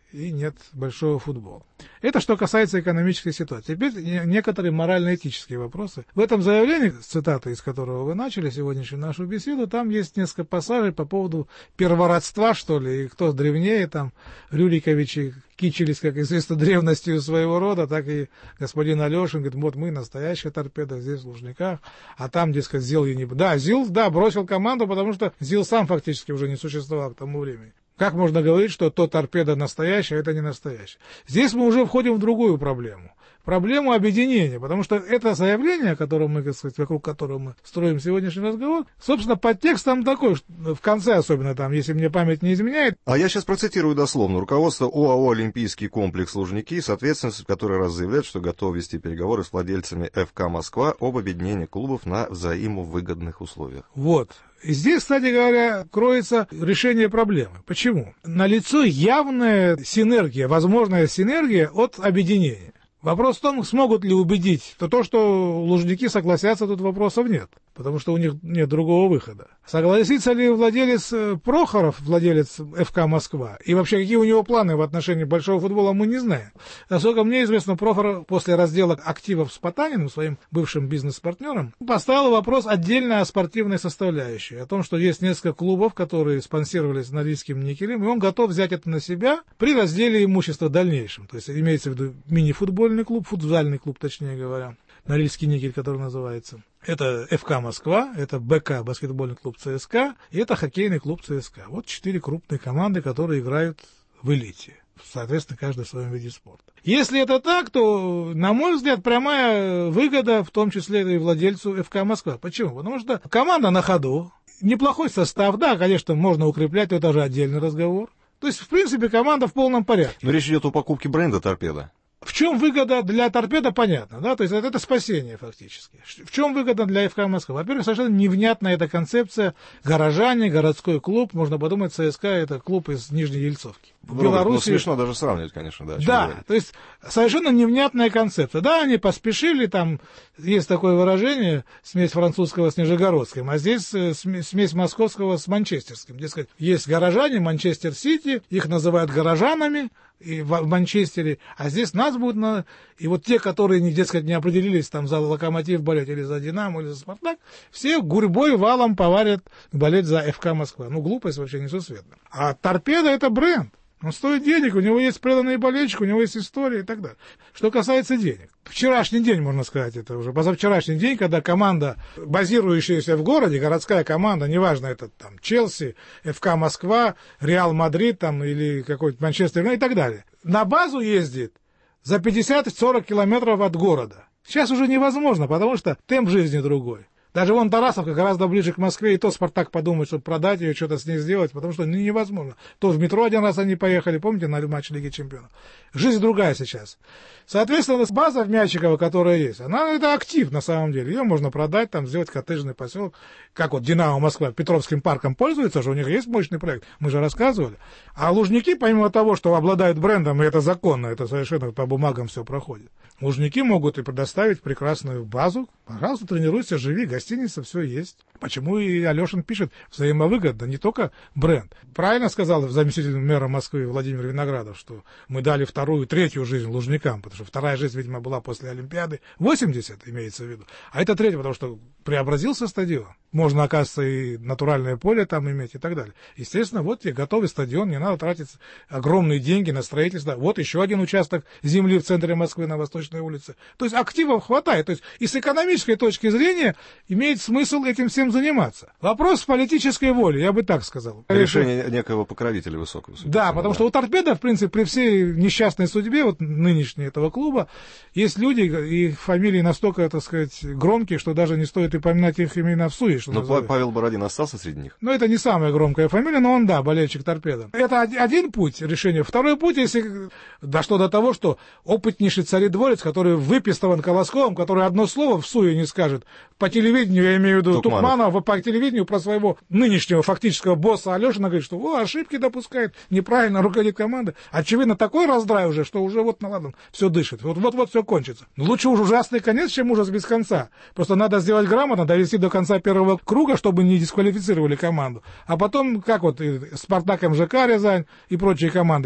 [SPEAKER 10] и нет большого футбола. Это что касается экономической ситуации. Теперь некоторые морально-этические вопросы. В этом заявлении, цитата из которого вы начали сегодняшнюю нашу беседу, там есть несколько пассажей по поводу первородства, что ли, и кто древнее, там, Рюриковичи кичились, как известно, древностью своего рода, так и господин Алешин говорит, вот мы настоящая торпеда здесь в Лужниках, а там, дескать, ЗИЛ и не... Да, ЗИЛ, да, бросил команду, потому что ЗИЛ сам фактически уже не существовал к тому времени. Как можно говорить, что то торпеда настоящая, а это не настоящая? Здесь мы уже входим в другую проблему. Проблему объединения, потому что это заявление, которое мы, так сказать, вокруг которого мы строим сегодняшний разговор, собственно, подтекст там такой, в конце особенно там, если мне память не изменяет.
[SPEAKER 3] А я сейчас процитирую дословно. Руководство ОАО «Олимпийский комплекс Лужники», соответственно, в который раз заявляет, что готов вести переговоры с владельцами эф ка «Москва» об объединении клубов на взаимовыгодных условиях.
[SPEAKER 10] Вот. И здесь, кстати говоря, кроется решение проблемы. Почему? Налицо явная синергия, возможная синергия от объединения. Вопрос в том, смогут ли убедить. То, то, что Лужники согласятся, тут вопросов нет, потому что у них нет другого выхода. Согласится ли владелец Прохоров, владелец эф ка «Москва», и вообще какие у него планы в отношении большого футбола, мы не знаем. Насколько мне известно, Прохоров после раздела активов с Потаниным, своим бывшим бизнес-партнером, поставил вопрос отдельно о спортивной составляющей, о том, что есть несколько клубов, которые спонсировались Норильским никелем, и он готов взять это на себя при разделе имущества в дальнейшем. То есть имеется в виду мини-футбольный клуб, футзальный клуб, точнее говоря, Норильский никель, который называется. Это эф ка «Москва», это бэ ка, баскетбольный клуб ЦСКА, и это хоккейный клуб ЦСКА. Вот четыре крупные команды, которые играют в элите. Соответственно, каждый в своем виде спорта. Если это так, то, на мой взгляд, прямая выгода, в том числе и владельцу эф ка «Москва». Почему? Потому что команда на ходу, неплохой состав, да, конечно, можно укреплять, но это же отдельный разговор. То есть, в принципе, команда в полном порядке.
[SPEAKER 3] Но речь идет о покупке бренда «Торпеда».
[SPEAKER 10] В чем выгода для торпеда, понятно, да, то есть это, это спасение фактически. В чем выгода для эф ка «Москва»? Во-первых, совершенно невнятная эта концепция горожане, городской клуб, можно подумать, ЦСКА это клуб из Нижней Ельцовки. В Беларуси...
[SPEAKER 3] Ну, смешно даже сравнивать, конечно, да.
[SPEAKER 10] Да, то есть совершенно невнятная концепция. Да, они поспешили, там есть такое выражение, смесь французского с нижегородским, а здесь смесь московского с манчестерским. Дескать, есть горожане, Манчестер-Сити, их называют горожанами, и в Манчестере, а здесь нас будут, на... и вот те, которые, не, дескать, не определились там за «Локомотив» болеть или за «Динамо», или за «Спартак», все гурьбой валом поварят болеть за эф ка «Москва». Ну, глупость вообще несусветная. А «Торпеда» — это бренд. Он стоит денег, у него есть преданные болельщики, у него есть история и так далее. Что касается денег. Вчерашний день, можно сказать, это уже позавчерашний день, когда команда, базирующаяся в городе, городская команда, неважно, это там Челси, эф ка «Москва», Реал Мадрид там, или какой-то Манчестер, ну и так далее, на базу ездит за пятьдесят-сорок километров от города. Сейчас уже невозможно, потому что темп жизни другой. Даже вон Тарасовка гораздо ближе к Москве, и то «Спартак» подумает, чтобы продать ее, что-то с ней сделать, потому что невозможно. То в метро один раз они поехали, помните, на матч Лиги Чемпионов. Жизнь другая сейчас. Соответственно, база в Мячиково, которая есть, она это актив на самом деле. Ее можно продать, там сделать коттеджный поселок. Как вот «Динамо» Москва Петровским парком пользуется же, у них есть мощный проект, мы же рассказывали. А Лужники, помимо того, что обладают брендом, и это законно, это совершенно по бумагам все проходит, Лужники могут и предоставить прекрасную базу. Пожалуйста, тренируйся, живи, гостиница, все есть. Почему и Алешин пишет взаимовыгодно, не только бренд. Правильно сказал заместитель мэра Москвы Владимир Виноградов, что мы дали вторую, третью жизнь Лужникам, потому что вторая жизнь, видимо, была после Олимпиады. восемьдесят имеется в виду. А это третья, потому что преобразился стадион. Можно, оказывается, и натуральное поле там иметь и так далее. Естественно, вот тебе готовый стадион, не надо тратить огромные деньги на строительство. Вот еще один участок земли в центре Москвы на Восточной улице. То есть активов хватает. То есть и с экономической точки зрения имеет смысл этим всем заниматься. Вопрос политической воли, я бы так сказал.
[SPEAKER 3] Решение некоего покровителя высокого.
[SPEAKER 10] Да, потому да. что у «Торпеда», в принципе, при всей несчастной судьбе вот нынешней этого клуба, есть люди, и их фамилии настолько, так сказать, громкие, что даже не стоит и поминать их имена в суе.
[SPEAKER 3] Но называют. Павел Бородин остался среди них?
[SPEAKER 10] Ну, это не самая громкая фамилия, но он, да, болельщик «Торпеда». Это один путь решения. Второй путь, если дошло до того, что опытнейший царедворец, который выпистован Колосковым, который одно слово в суе не скажет, по телевидению, я имею в виду Тукманов, Тукманов по телевидению про своего нынешнего фактического босса Алешина говорит, что о, ошибки допускает, неправильно руководит командой. Очевидно, такой раздрай уже, что уже вот, ну ладно, все дышит. Вот-вот все кончится. Но лучше уж ужасный конец, чем ужас без конца. Просто надо сделать грамотно, довести до конца первого круга, чтобы не дисквалифицировали команду. А потом, как вот и «Спартак», МЖК Рязань и прочие команды,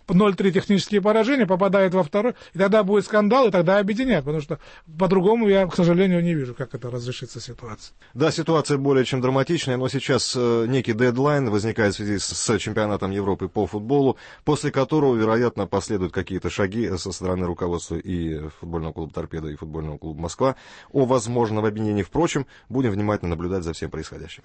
[SPEAKER 10] ноль три технические поражения, попадает во второй, и тогда будет скандал, и тогда объединят, потому что по-другому я, к сожалению, не вижу, как это разрешится ситуация.
[SPEAKER 3] Да, ситуация более чем драматичная, но сейчас э, некий дедлайн возникает в связи с, с чемпионатом Европы по футболу, после которого, вероятно, последуют какие-то шаги со стороны руководства и футбольного клуба «Торпедо», и футбольного клуба «Москва» о возможном объединении. Впрочем, будем внимательно наблюдать за всем происходящим.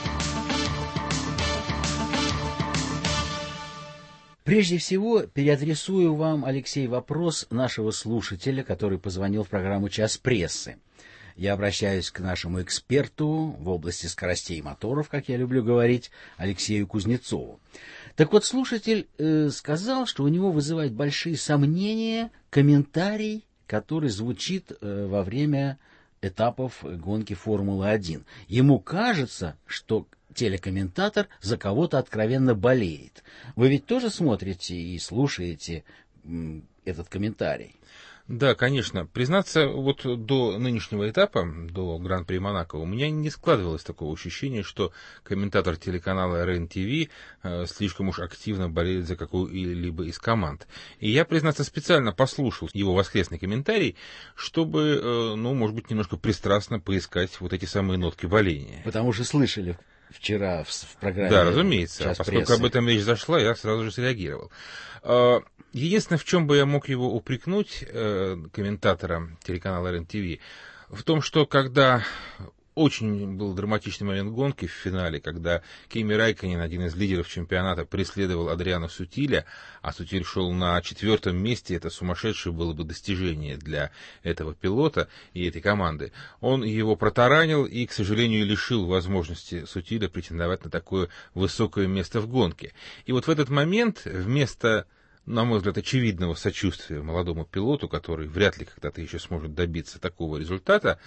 [SPEAKER 1] Прежде всего, переадресую вам, Алексей, вопрос нашего слушателя, который позвонил в программу «Час прессы». Я обращаюсь к нашему эксперту в области скоростей моторов, как я люблю говорить, Алексею Кузнецову. Так вот, слушатель э, сказал, что у него вызывает большие сомнения комментарий, который звучит э, во время этапов гонки Формулы один. Ему кажется, что телекомментатор за кого-то откровенно болеет. Вы ведь тоже смотрите и слушаете м, этот комментарий?
[SPEAKER 11] Да, конечно. Признаться, вот до нынешнего этапа, до Гран-при Монако, у меня не складывалось такого ощущения, что комментатор телеканала эр эн ти ви э, слишком уж активно болеет за какую-либо из команд. И я, признаться, специально послушал его воскресный комментарий, чтобы, э, ну, может быть, немножко пристрастно поискать вот эти самые нотки боления.
[SPEAKER 1] Потому что слышали вчера в, в программе.
[SPEAKER 11] Да, разумеется.
[SPEAKER 1] «Час
[SPEAKER 11] Поскольку
[SPEAKER 1] прессы».
[SPEAKER 11] об этом речь зашла, я сразу же среагировал. Единственное, в чем бы я мог его упрекнуть, комментатора телеканала эр эн ти ви, в том, что когда очень был драматичный момент гонки в финале, когда Кими Райкконен, один из лидеров чемпионата, преследовал Адриано Сутиля, а Сутиль шел на четвертом месте, это сумасшедшее было бы достижение для этого пилота и этой команды. Он его протаранил и, к сожалению, лишил возможности Сутиля претендовать на такое высокое место в гонке. И вот в этот момент вместо, на мой взгляд, очевидного сочувствия молодому пилоту, который вряд ли когда-то еще сможет добиться такого результата,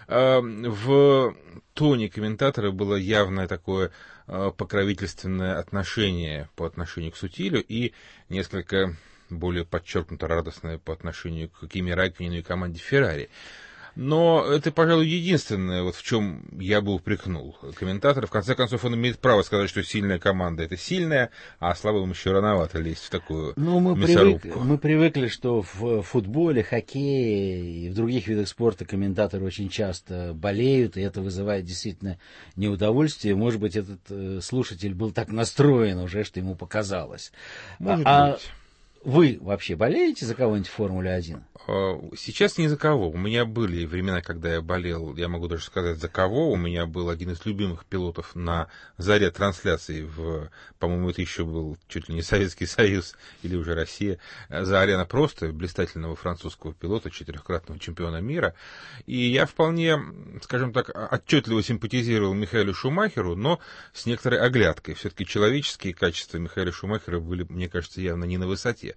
[SPEAKER 11] в тоне комментатора было явное такое покровительственное отношение по отношению к Сутилю и несколько более подчеркнуто радостное по отношению к Кими Райкконену и команде Феррари. Но это, пожалуй, единственное, вот в чем я бы упрекнул комментатора. В конце концов, он имеет право сказать, что сильная команда — это сильная, а слабым еще рановато лезть в такую
[SPEAKER 1] ну, мы
[SPEAKER 11] мясорубку.
[SPEAKER 1] Привык, мы привыкли, что в футболе, хоккее и в других видах спорта комментаторы очень часто болеют, и это вызывает действительно неудовольствие. Может быть, этот э, слушатель был так настроен уже, что ему показалось.
[SPEAKER 11] Может
[SPEAKER 1] а,
[SPEAKER 11] быть.
[SPEAKER 1] Вы вообще болеете за кого-нибудь в Формуле один?
[SPEAKER 11] Сейчас ни за кого. У меня были времена, когда я болел, я могу даже сказать, за кого. У меня был один из любимых пилотов на заре трансляции, в, по-моему, это еще был чуть ли не Советский Союз или уже Россия, за Ариана Просто, блистательного французского пилота, четырехкратного чемпиона мира. И я вполне, скажем так, отчетливо симпатизировал Михаэлю Шумахеру, но с некоторой оглядкой. Все-таки человеческие качества Михаэля Шумахера были, мне кажется, явно не на высоте.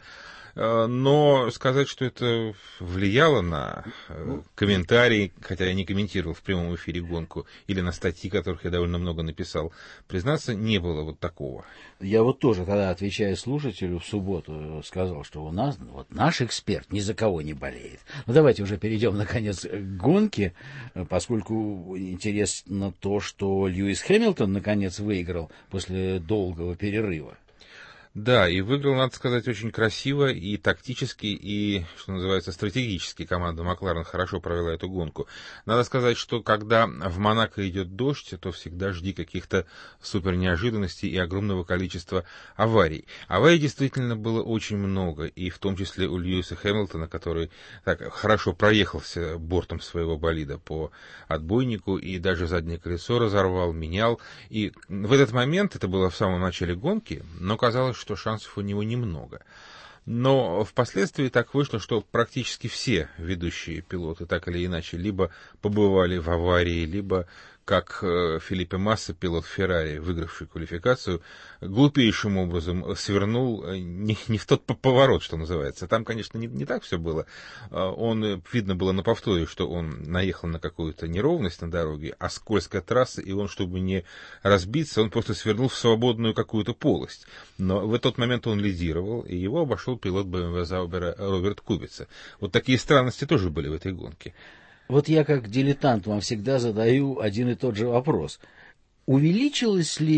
[SPEAKER 11] Но сказать, что это влияло на комментарии, хотя я не комментировал в прямом эфире гонку, или на статьи, которых я довольно много написал, признаться, не было вот такого.
[SPEAKER 1] Я вот тоже, когда отвечая слушателю в субботу, сказал, что у нас вот наш эксперт ни за кого не болеет. Ну, давайте уже перейдем, наконец, к гонке, поскольку интересно то, что Льюис Хэмилтон, наконец, выиграл после долгого перерыва.
[SPEAKER 11] Да, и выиграл, надо сказать, очень красиво и тактически, и, что называется, стратегически. Команда Макларен хорошо провела эту гонку. Надо сказать, что когда в Монако идет дождь, то всегда жди каких-то супер неожиданностей и огромного количества аварий. Аварий действительно было очень много, и в том числе у Льюиса Хэмилтона, который так хорошо проехался бортом своего болида по отбойнику, и даже заднее колесо разорвал, менял. И в этот момент, это было в самом начале гонки, но казалось, что шансов у него немного. Но впоследствии так вышло, что практически все ведущие пилоты так или иначе либо побывали в аварии, либо, как Фелипе Масса, пилот Феррари, выигравший квалификацию, глупейшим образом свернул не, не в тот поворот, что называется. Там, конечно, не, не так все было. Он, видно было на повторе, что он наехал на какую-то неровность на дороге, а скользкая трасса, и он, чтобы не разбиться, он просто свернул в свободную какую-то полость. Но в тот момент он лидировал, и его обошел пилот бэ эм вэ Заубера Роберт Кубица. Вот такие странности тоже были в этой гонке.
[SPEAKER 1] Вот я как дилетант вам всегда задаю один и тот же вопрос. Увеличилась ли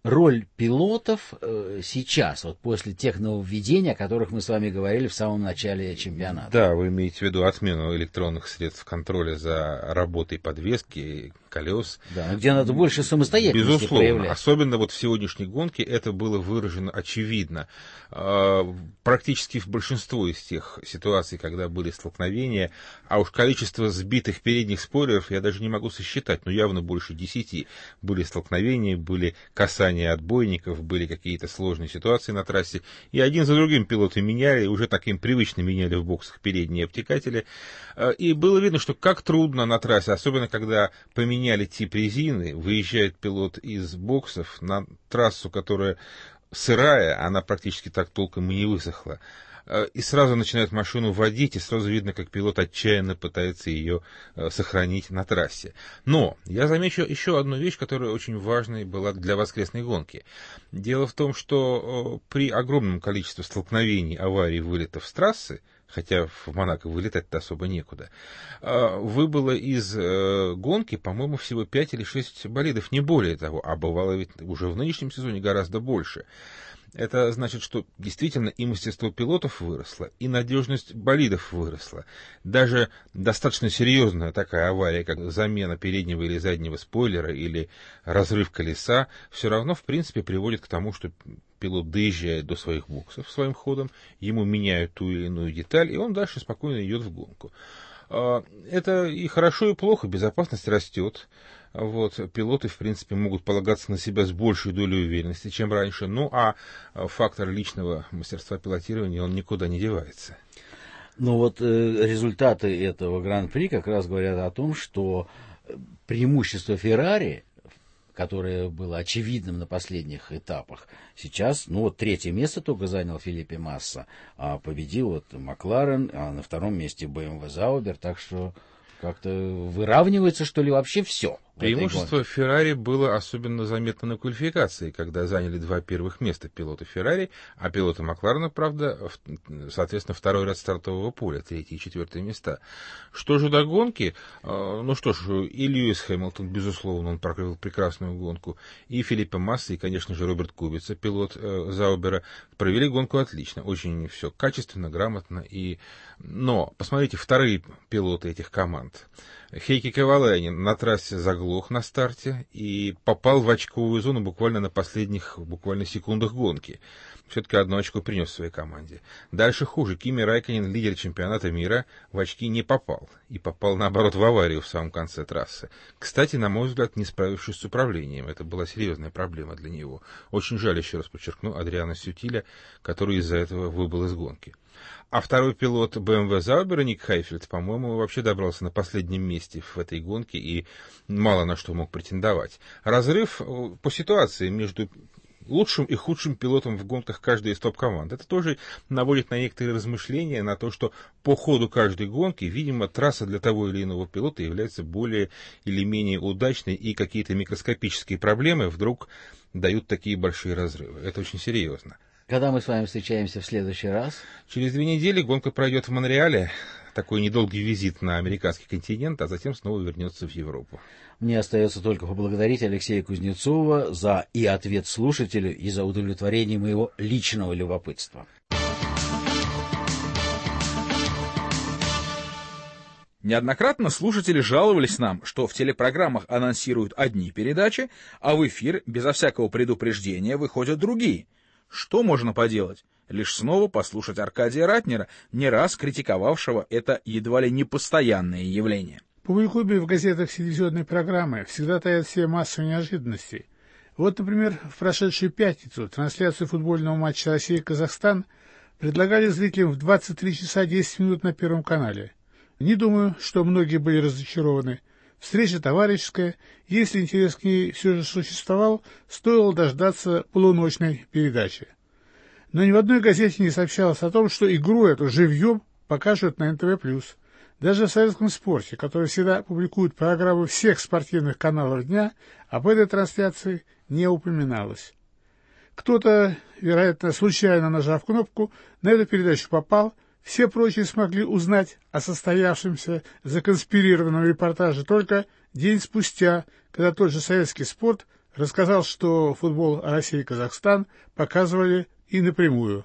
[SPEAKER 1] роль пилотов э, сейчас, вот после тех нововведений, о которых мы с вами говорили в самом начале чемпионата.
[SPEAKER 11] Да, вы имеете в виду отмену электронных средств контроля за работой подвески, колес.
[SPEAKER 1] Да, где надо больше самостоятельности
[SPEAKER 11] Безусловно,
[SPEAKER 1] проявлять.
[SPEAKER 11] особенно вот в сегодняшней гонке это было выражено очевидно. Практически в большинство из тех ситуаций, когда были столкновения, а уж количество сбитых передних спойлеров я даже не могу сосчитать, но явно больше десяти. Были столкновения, были касания отбойников, были какие-то сложные ситуации на трассе, и один за другим пилоты меняли, уже так им привычно меняли в боксах передние обтекатели, и было видно, что как трудно на трассе, особенно когда поменяли тип резины, выезжает пилот из боксов на трассу, которая сырая, она практически так толком и не высохла, и сразу начинает машину водить, и сразу видно, как пилот отчаянно пытается ее сохранить на трассе. Но я замечу еще одну вещь, которая очень важной была для воскресной гонки. Дело в том, что при огромном количестве столкновений, аварий, вылетов с трассы, хотя в Монако вылетать-то особо некуда, выбыло из гонки, по-моему, всего пять или шесть болидов, не более того, а бывало ведь уже в нынешнем сезоне гораздо больше. Это значит, что действительно и мастерство пилотов выросло, и надежность болидов выросла. Даже достаточно серьезная такая авария, как замена переднего или заднего спойлера или разрыв колеса, все равно, в принципе, приводит к тому, что пилот доезжает до своих боксов своим ходом, ему меняют ту или иную деталь, и он дальше спокойно идет в гонку. Это и хорошо, и плохо, безопасность растет. Вот, пилоты, в принципе, могут полагаться на себя с большей долей уверенности, чем раньше. Ну, а фактор личного мастерства пилотирования, он никуда не девается.
[SPEAKER 1] Ну вот э, результаты этого Гран-при как раз говорят о том, что преимущество Феррари, которое было очевидным на последних этапах, сейчас, ну вот третье место только занял Фелипе Масса, а победил вот Макларен, а на втором месте бэ эм вэ Заубер, так что как-то выравнивается, что ли, вообще все.
[SPEAKER 11] Преимущество Феррари было особенно заметно на квалификации, когда заняли два первых места пилоты Феррари, а пилоты Макларена, правда, соответственно, второй ряд стартового поля, третье и четвертое места. Что же до гонки? Ну что ж, и Льюис Хэмилтон, безусловно, он прокрыл прекрасную гонку, и Фелипе Масса, и, конечно же, Роберт Кубица, пилот Заубера, провели гонку отлично, очень все качественно, грамотно. И... Но, посмотрите, вторые пилоты этих команд. Хейки Ковалайнин на трассе заглох на старте и попал в очковую зону буквально на последних буквально секундах гонки. Все-таки одно очко принес своей команде. Дальше хуже. Кими Райконен, лидер чемпионата мира, в очки не попал. И попал, наоборот, в аварию в самом конце трассы. Кстати, на мой взгляд, не справившись с управлением. Это была серьезная проблема для него. Очень жаль, еще раз подчеркну, Адриана Сютиля, который из-за этого выбыл из гонки. А второй пилот бэ эм вэ Заубера, Ник Хайфельд, по-моему, вообще добрался на последнем месте в этой гонке и мало на что мог претендовать. Разрыв по ситуации между лучшим и худшим пилотом в гонках каждой из топ-команд. Это тоже наводит на некоторые размышления, на то, что по ходу каждой гонки, видимо, трасса для того или иного пилота является более или менее удачной, и какие-то микроскопические проблемы вдруг дают такие большие разрывы. Это очень серьезно.
[SPEAKER 1] Когда мы с вами встречаемся в следующий раз?
[SPEAKER 11] Через две недели гонка пройдет в Монреале. Такой недолгий визит на американский континент, а затем снова вернется в Европу.
[SPEAKER 1] Мне остается только поблагодарить Алексея Кузнецова за и ответ слушателю, и за удовлетворение моего личного любопытства.
[SPEAKER 2] Неоднократно слушатели жаловались нам, что в телепрограммах анонсируют одни передачи, а в эфир безо всякого предупреждения выходят другие. Что можно поделать? Лишь снова послушать Аркадия Ратнера, не раз критиковавшего это едва ли не постоянное явление.
[SPEAKER 10] Публикуемые в газетах телевизионные программы всегда таят в себе массу неожиданностей. Вот, например, в прошедшую пятницу трансляцию футбольного матча Россия-Казахстан предлагали зрителям в двадцать три часа десять минут на Первом канале. Не думаю, что многие были разочарованы. Встреча товарищеская, если интерес к ней все же существовал, стоило дождаться полуночной передачи. Но ни в одной газете не сообщалось о том, что игру эту живьем покажут на эн тэ вэ плюс. Даже в «Советском спорте», который всегда публикует программы всех спортивных каналов дня, об этой трансляции не упоминалось. Кто-то, вероятно, случайно нажав кнопку, на эту передачу попал. Все прочие смогли узнать о состоявшемся законспирированном репортаже только день спустя, когда тот же «Советский спорт» рассказал, что футбол Россия-Казахстан показывали и напрямую.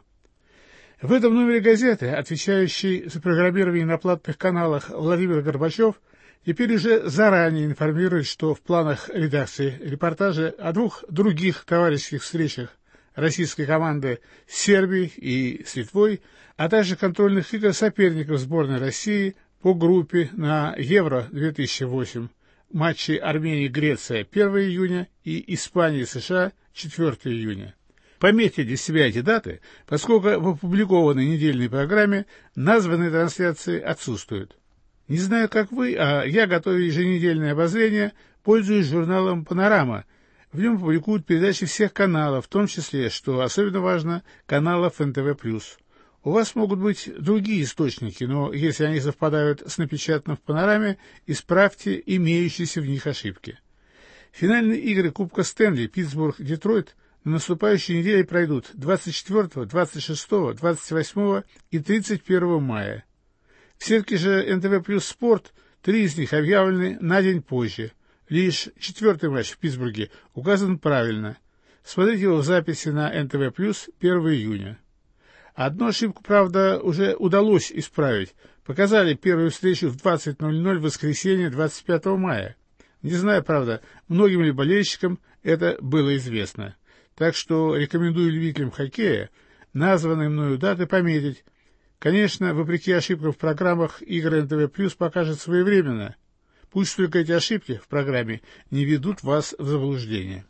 [SPEAKER 10] В этом номере газеты, отвечающий за программирование на платных каналах Владимир Горбачев, теперь уже заранее информирует, что в планах редакции репортажи о двух других товарищеских встречах российской команды с Сербией и с Литвой, а также контрольных игр соперников сборной России по группе на Евро две тысячи восемь, матчи Армении-Греция первого июня и Испании-США четвёртого июня. Пометьте для себя эти даты, поскольку в опубликованной недельной программе названные трансляции отсутствуют. Не знаю, как вы, а я, готовя еженедельное обозрение, пользуюсь журналом «Панорама». В нем публикуют передачи всех каналов, в том числе, что особенно важно, каналов эн тэ вэ плюс. У вас могут быть другие источники, но если они совпадают с напечатанным в «Панораме», исправьте имеющиеся в них ошибки. Финальные игры Кубка Стэнли Питтсбург-Детройт на наступающей неделе пройдут двадцать четвёртого, двадцать шестого, двадцать восьмого и тридцать первого мая. В сетке же эн тэ вэ плюс Спорт три из них объявлены на день позже. Лишь четвертый матч в Питтсбурге указан правильно. Смотрите его в записи на эн тэ вэ плюс первого июня. Одну ошибку, правда, уже удалось исправить. Показали первую встречу в двадцать ноль ноль в воскресенье двадцать пятого мая. Не знаю, правда, многим ли болельщикам это было известно. Так что рекомендую любителям хоккея названные мною даты пометить. Конечно, вопреки ошибкам в программах, игры эн тэ вэ плюс покажет своевременно. Пусть только эти ошибки в программе не ведут вас в заблуждение.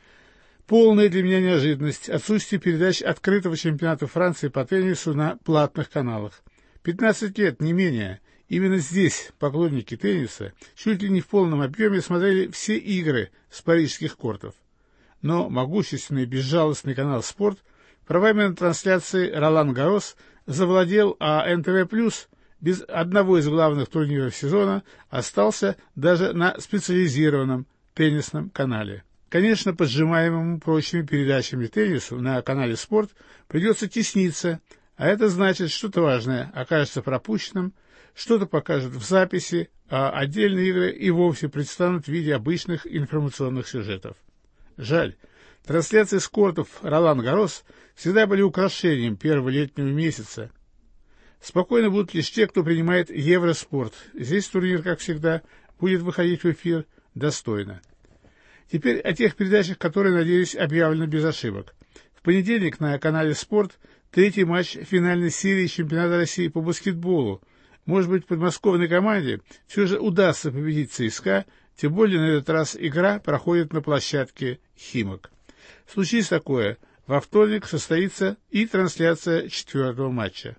[SPEAKER 10] Полная для меня неожиданность — отсутствие передач открытого чемпионата Франции по теннису на платных каналах. пятнадцать лет, не менее. Именно здесь поклонники тенниса чуть ли не в полном объеме смотрели все игры с парижских кортов. Но могущественный безжалостный канал «Спорт» правами на трансляции «Ролан-Гаррос» завладел, а эн тэ вэ плюс без одного из главных турниров сезона остался даже на специализированном теннисном канале. Конечно, поджимаемому прочими передачами теннису на канале «Спорт» придется тесниться, а это значит, что-то важное окажется пропущенным, что-то покажут в записи, а отдельные игры и вовсе предстанут в виде обычных информационных сюжетов. Жаль. Трансляции с кортов «Ролан-Гаррос» всегда были украшением первого летнего месяца. Спокойно будут лишь те, кто принимает Евроспорт. Здесь турнир, как всегда, будет выходить в эфир достойно. Теперь о тех передачах, которые, надеюсь, объявлены без ошибок. В понедельник на канале «Спорт» третий матч финальной серии чемпионата России по баскетболу. Может быть, подмосковной команде все же удастся победить ЦСКА, тем более на этот раз игра проходит на площадке «Химок». Случись такое, во вторник состоится и трансляция четвертого матча.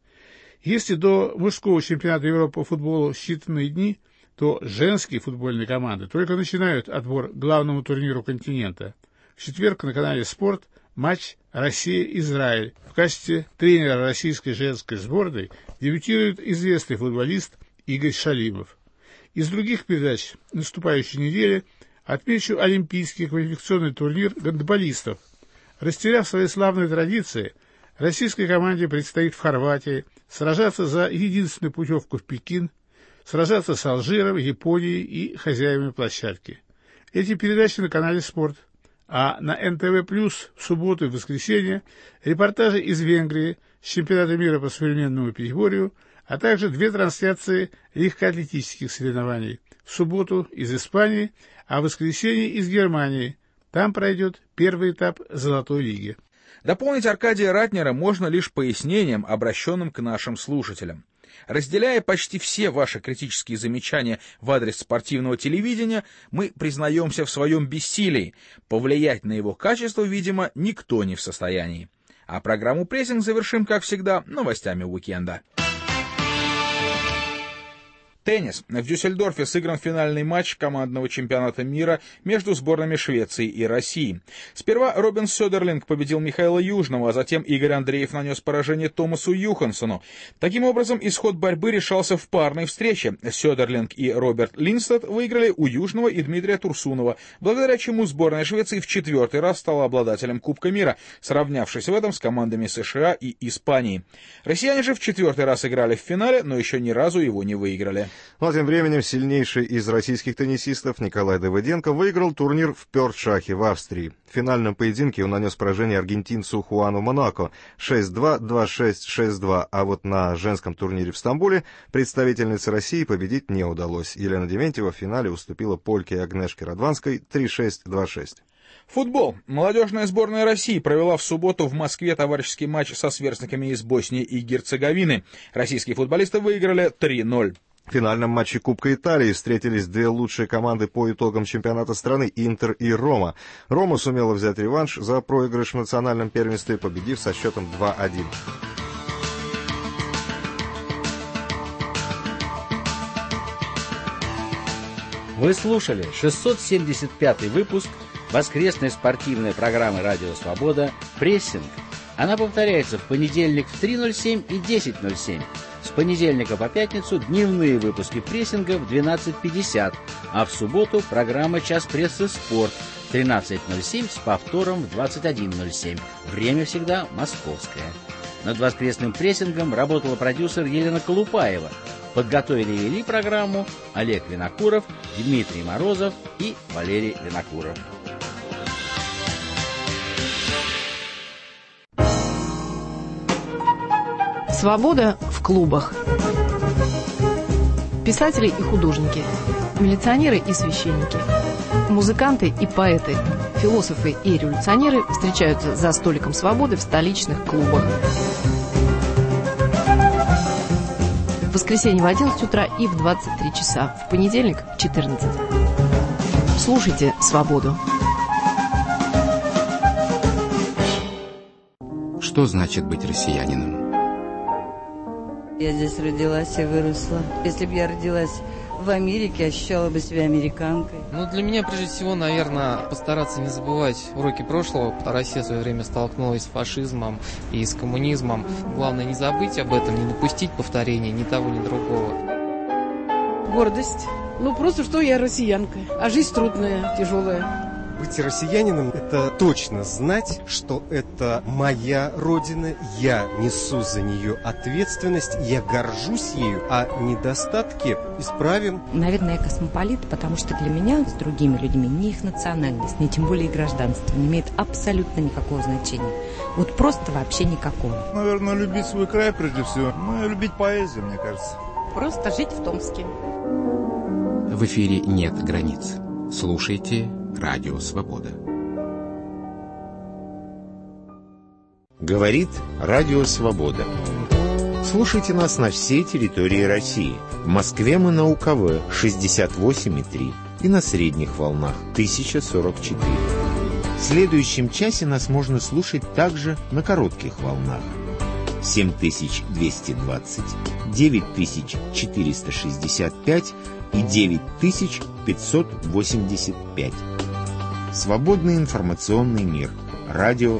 [SPEAKER 10] Если до мужского чемпионата Европы по футболу считанные дни, то женские футбольные команды только начинают отбор к главному турниру континента. В четверг на канале «Спорт» матч Россия-Израиль. В качестве тренера российской женской сборной дебютирует известный футболист Игорь Шалимов. Из других передач наступающей недели отмечу олимпийский квалификационный турнир гандболистов. Растеряв свои славные традиции, российской команде предстоит в Хорватии сражаться за единственную путевку в Пекин, сражаться с Алжиром, Японией и хозяевами площадки. Эти передачи на канале «Спорт». А на эн тэ вэ плюс в субботу и воскресенье репортажи из Венгрии с чемпионата мира по современному пятиборью, а также две трансляции легкоатлетических соревнований. В субботу из Испании, а в воскресенье из Германии. Там пройдет первый этап Золотой лиги.
[SPEAKER 2] Дополнить Аркадия Ратнера можно лишь пояснением, обращенным к нашим слушателям. Разделяя почти все ваши критические замечания в адрес спортивного телевидения, мы признаемся в своем бессилии. Повлиять на его качество, видимо, никто не в состоянии. А программу «Прессинг» завершим, как всегда, новостями уикенда. Теннис. В Дюссельдорфе сыгран финальный матч командного чемпионата мира между сборными Швеции и России. Сперва Робин Сёдерлинг победил Михаила Южного, а затем Игорь Андреев нанес поражение Томасу Юхансону. Таким образом, исход борьбы решался в парной встрече. Сёдерлинг и Роберт Линдстед выиграли у Южного и Дмитрия Турсунова, благодаря чему сборная Швеции в четвертый раз стала обладателем Кубка мира, сравнявшись в этом с командами США и Испании. Россияне же в четвертый раз играли в финале, но еще ни разу его не выиграли.
[SPEAKER 3] Ну а тем временем сильнейший из российских теннисистов Николай Давыденко выиграл турнир в Пёртшахе в Австрии. В финальном поединке он нанес поражение аргентинцу Хуану Монако шесть-два, два-шесть, шесть-два, а вот на женском турнире в Стамбуле представительнице России победить не удалось. Елена Дементьева в финале уступила польке Агнешке Радванской три-шесть, два-шесть.
[SPEAKER 2] Футбол. Молодежная сборная России провела в субботу в Москве товарищеский матч со сверстниками из Боснии и Герцеговины. Российские футболисты выиграли три-ноль.
[SPEAKER 3] В финальном матче Кубка Италии встретились две лучшие команды по итогам чемпионата страны — Интер и Рома. Рома сумела взять реванш за проигрыш в национальном первенстве, победив со счетом два-один.
[SPEAKER 1] Вы слушали шестьсот семьдесят пятый выпуск воскресной спортивной программы «Радио Свобода» «Прессинг». Она повторяется в понедельник в три ноль семь и десять ноль семь. С понедельника по пятницу дневные выпуски прессинга в двенадцать пятьдесят, а в субботу программа «Час прессы спорт» в тринадцать ноль семь с повтором в двадцать один ноль семь. Время всегда московское. Над воскресным прессингом работала продюсер Елена Колупаева. Подготовили и вели программу Олег Винокуров, Дмитрий Морозов и Валерий Винокуров.
[SPEAKER 9] Свобода в клубах. Писатели и художники, милиционеры и священники, музыканты и поэты, философы и революционеры встречаются за столиком свободы в столичных клубах. В воскресенье в одиннадцать утра и в двадцать три часа, в понедельник в четырнадцать. Слушайте «Свободу».
[SPEAKER 12] Что значит быть россиянином?
[SPEAKER 13] Я здесь родилась и выросла. Если бы я родилась в Америке, ощущала бы себя американкой.
[SPEAKER 14] Ну, для меня, прежде всего, наверное, постараться не забывать уроки прошлого. Россия в свое время столкнулась с фашизмом и с коммунизмом. Главное, не забыть об этом, не допустить повторения ни того, ни другого.
[SPEAKER 15] Гордость. Ну, просто что я россиянка. А жизнь трудная, тяжелая.
[SPEAKER 16] Быть россиянином – это точно знать, что это моя родина, я несу за нее ответственность, я горжусь ею, а недостатки исправим.
[SPEAKER 17] Наверное, я космополит, потому что для меня с другими людьми ни их национальность, ни тем более гражданство не имеет абсолютно никакого значения. Вот просто вообще никакого.
[SPEAKER 18] Наверное, любить свой край прежде всего. Ну и любить поэзию, мне кажется.
[SPEAKER 15] Просто жить в Томске.
[SPEAKER 12] В эфире нет границ. Слушайте Радио Свобода.
[SPEAKER 19] Говорит Радио Свобода. Слушайте нас на всей территории России. В Москве мы на УКВ шестьдесят восемь и три и на средних волнах тысяча сорок четыре. В следующем часе нас можно слушать также на коротких волнах. семь тысяч двести двадцать, девять тысяч четыреста шестьдесят пять и девять тысяч пятьсот восемьдесят пять. Свободный информационный мир. Радио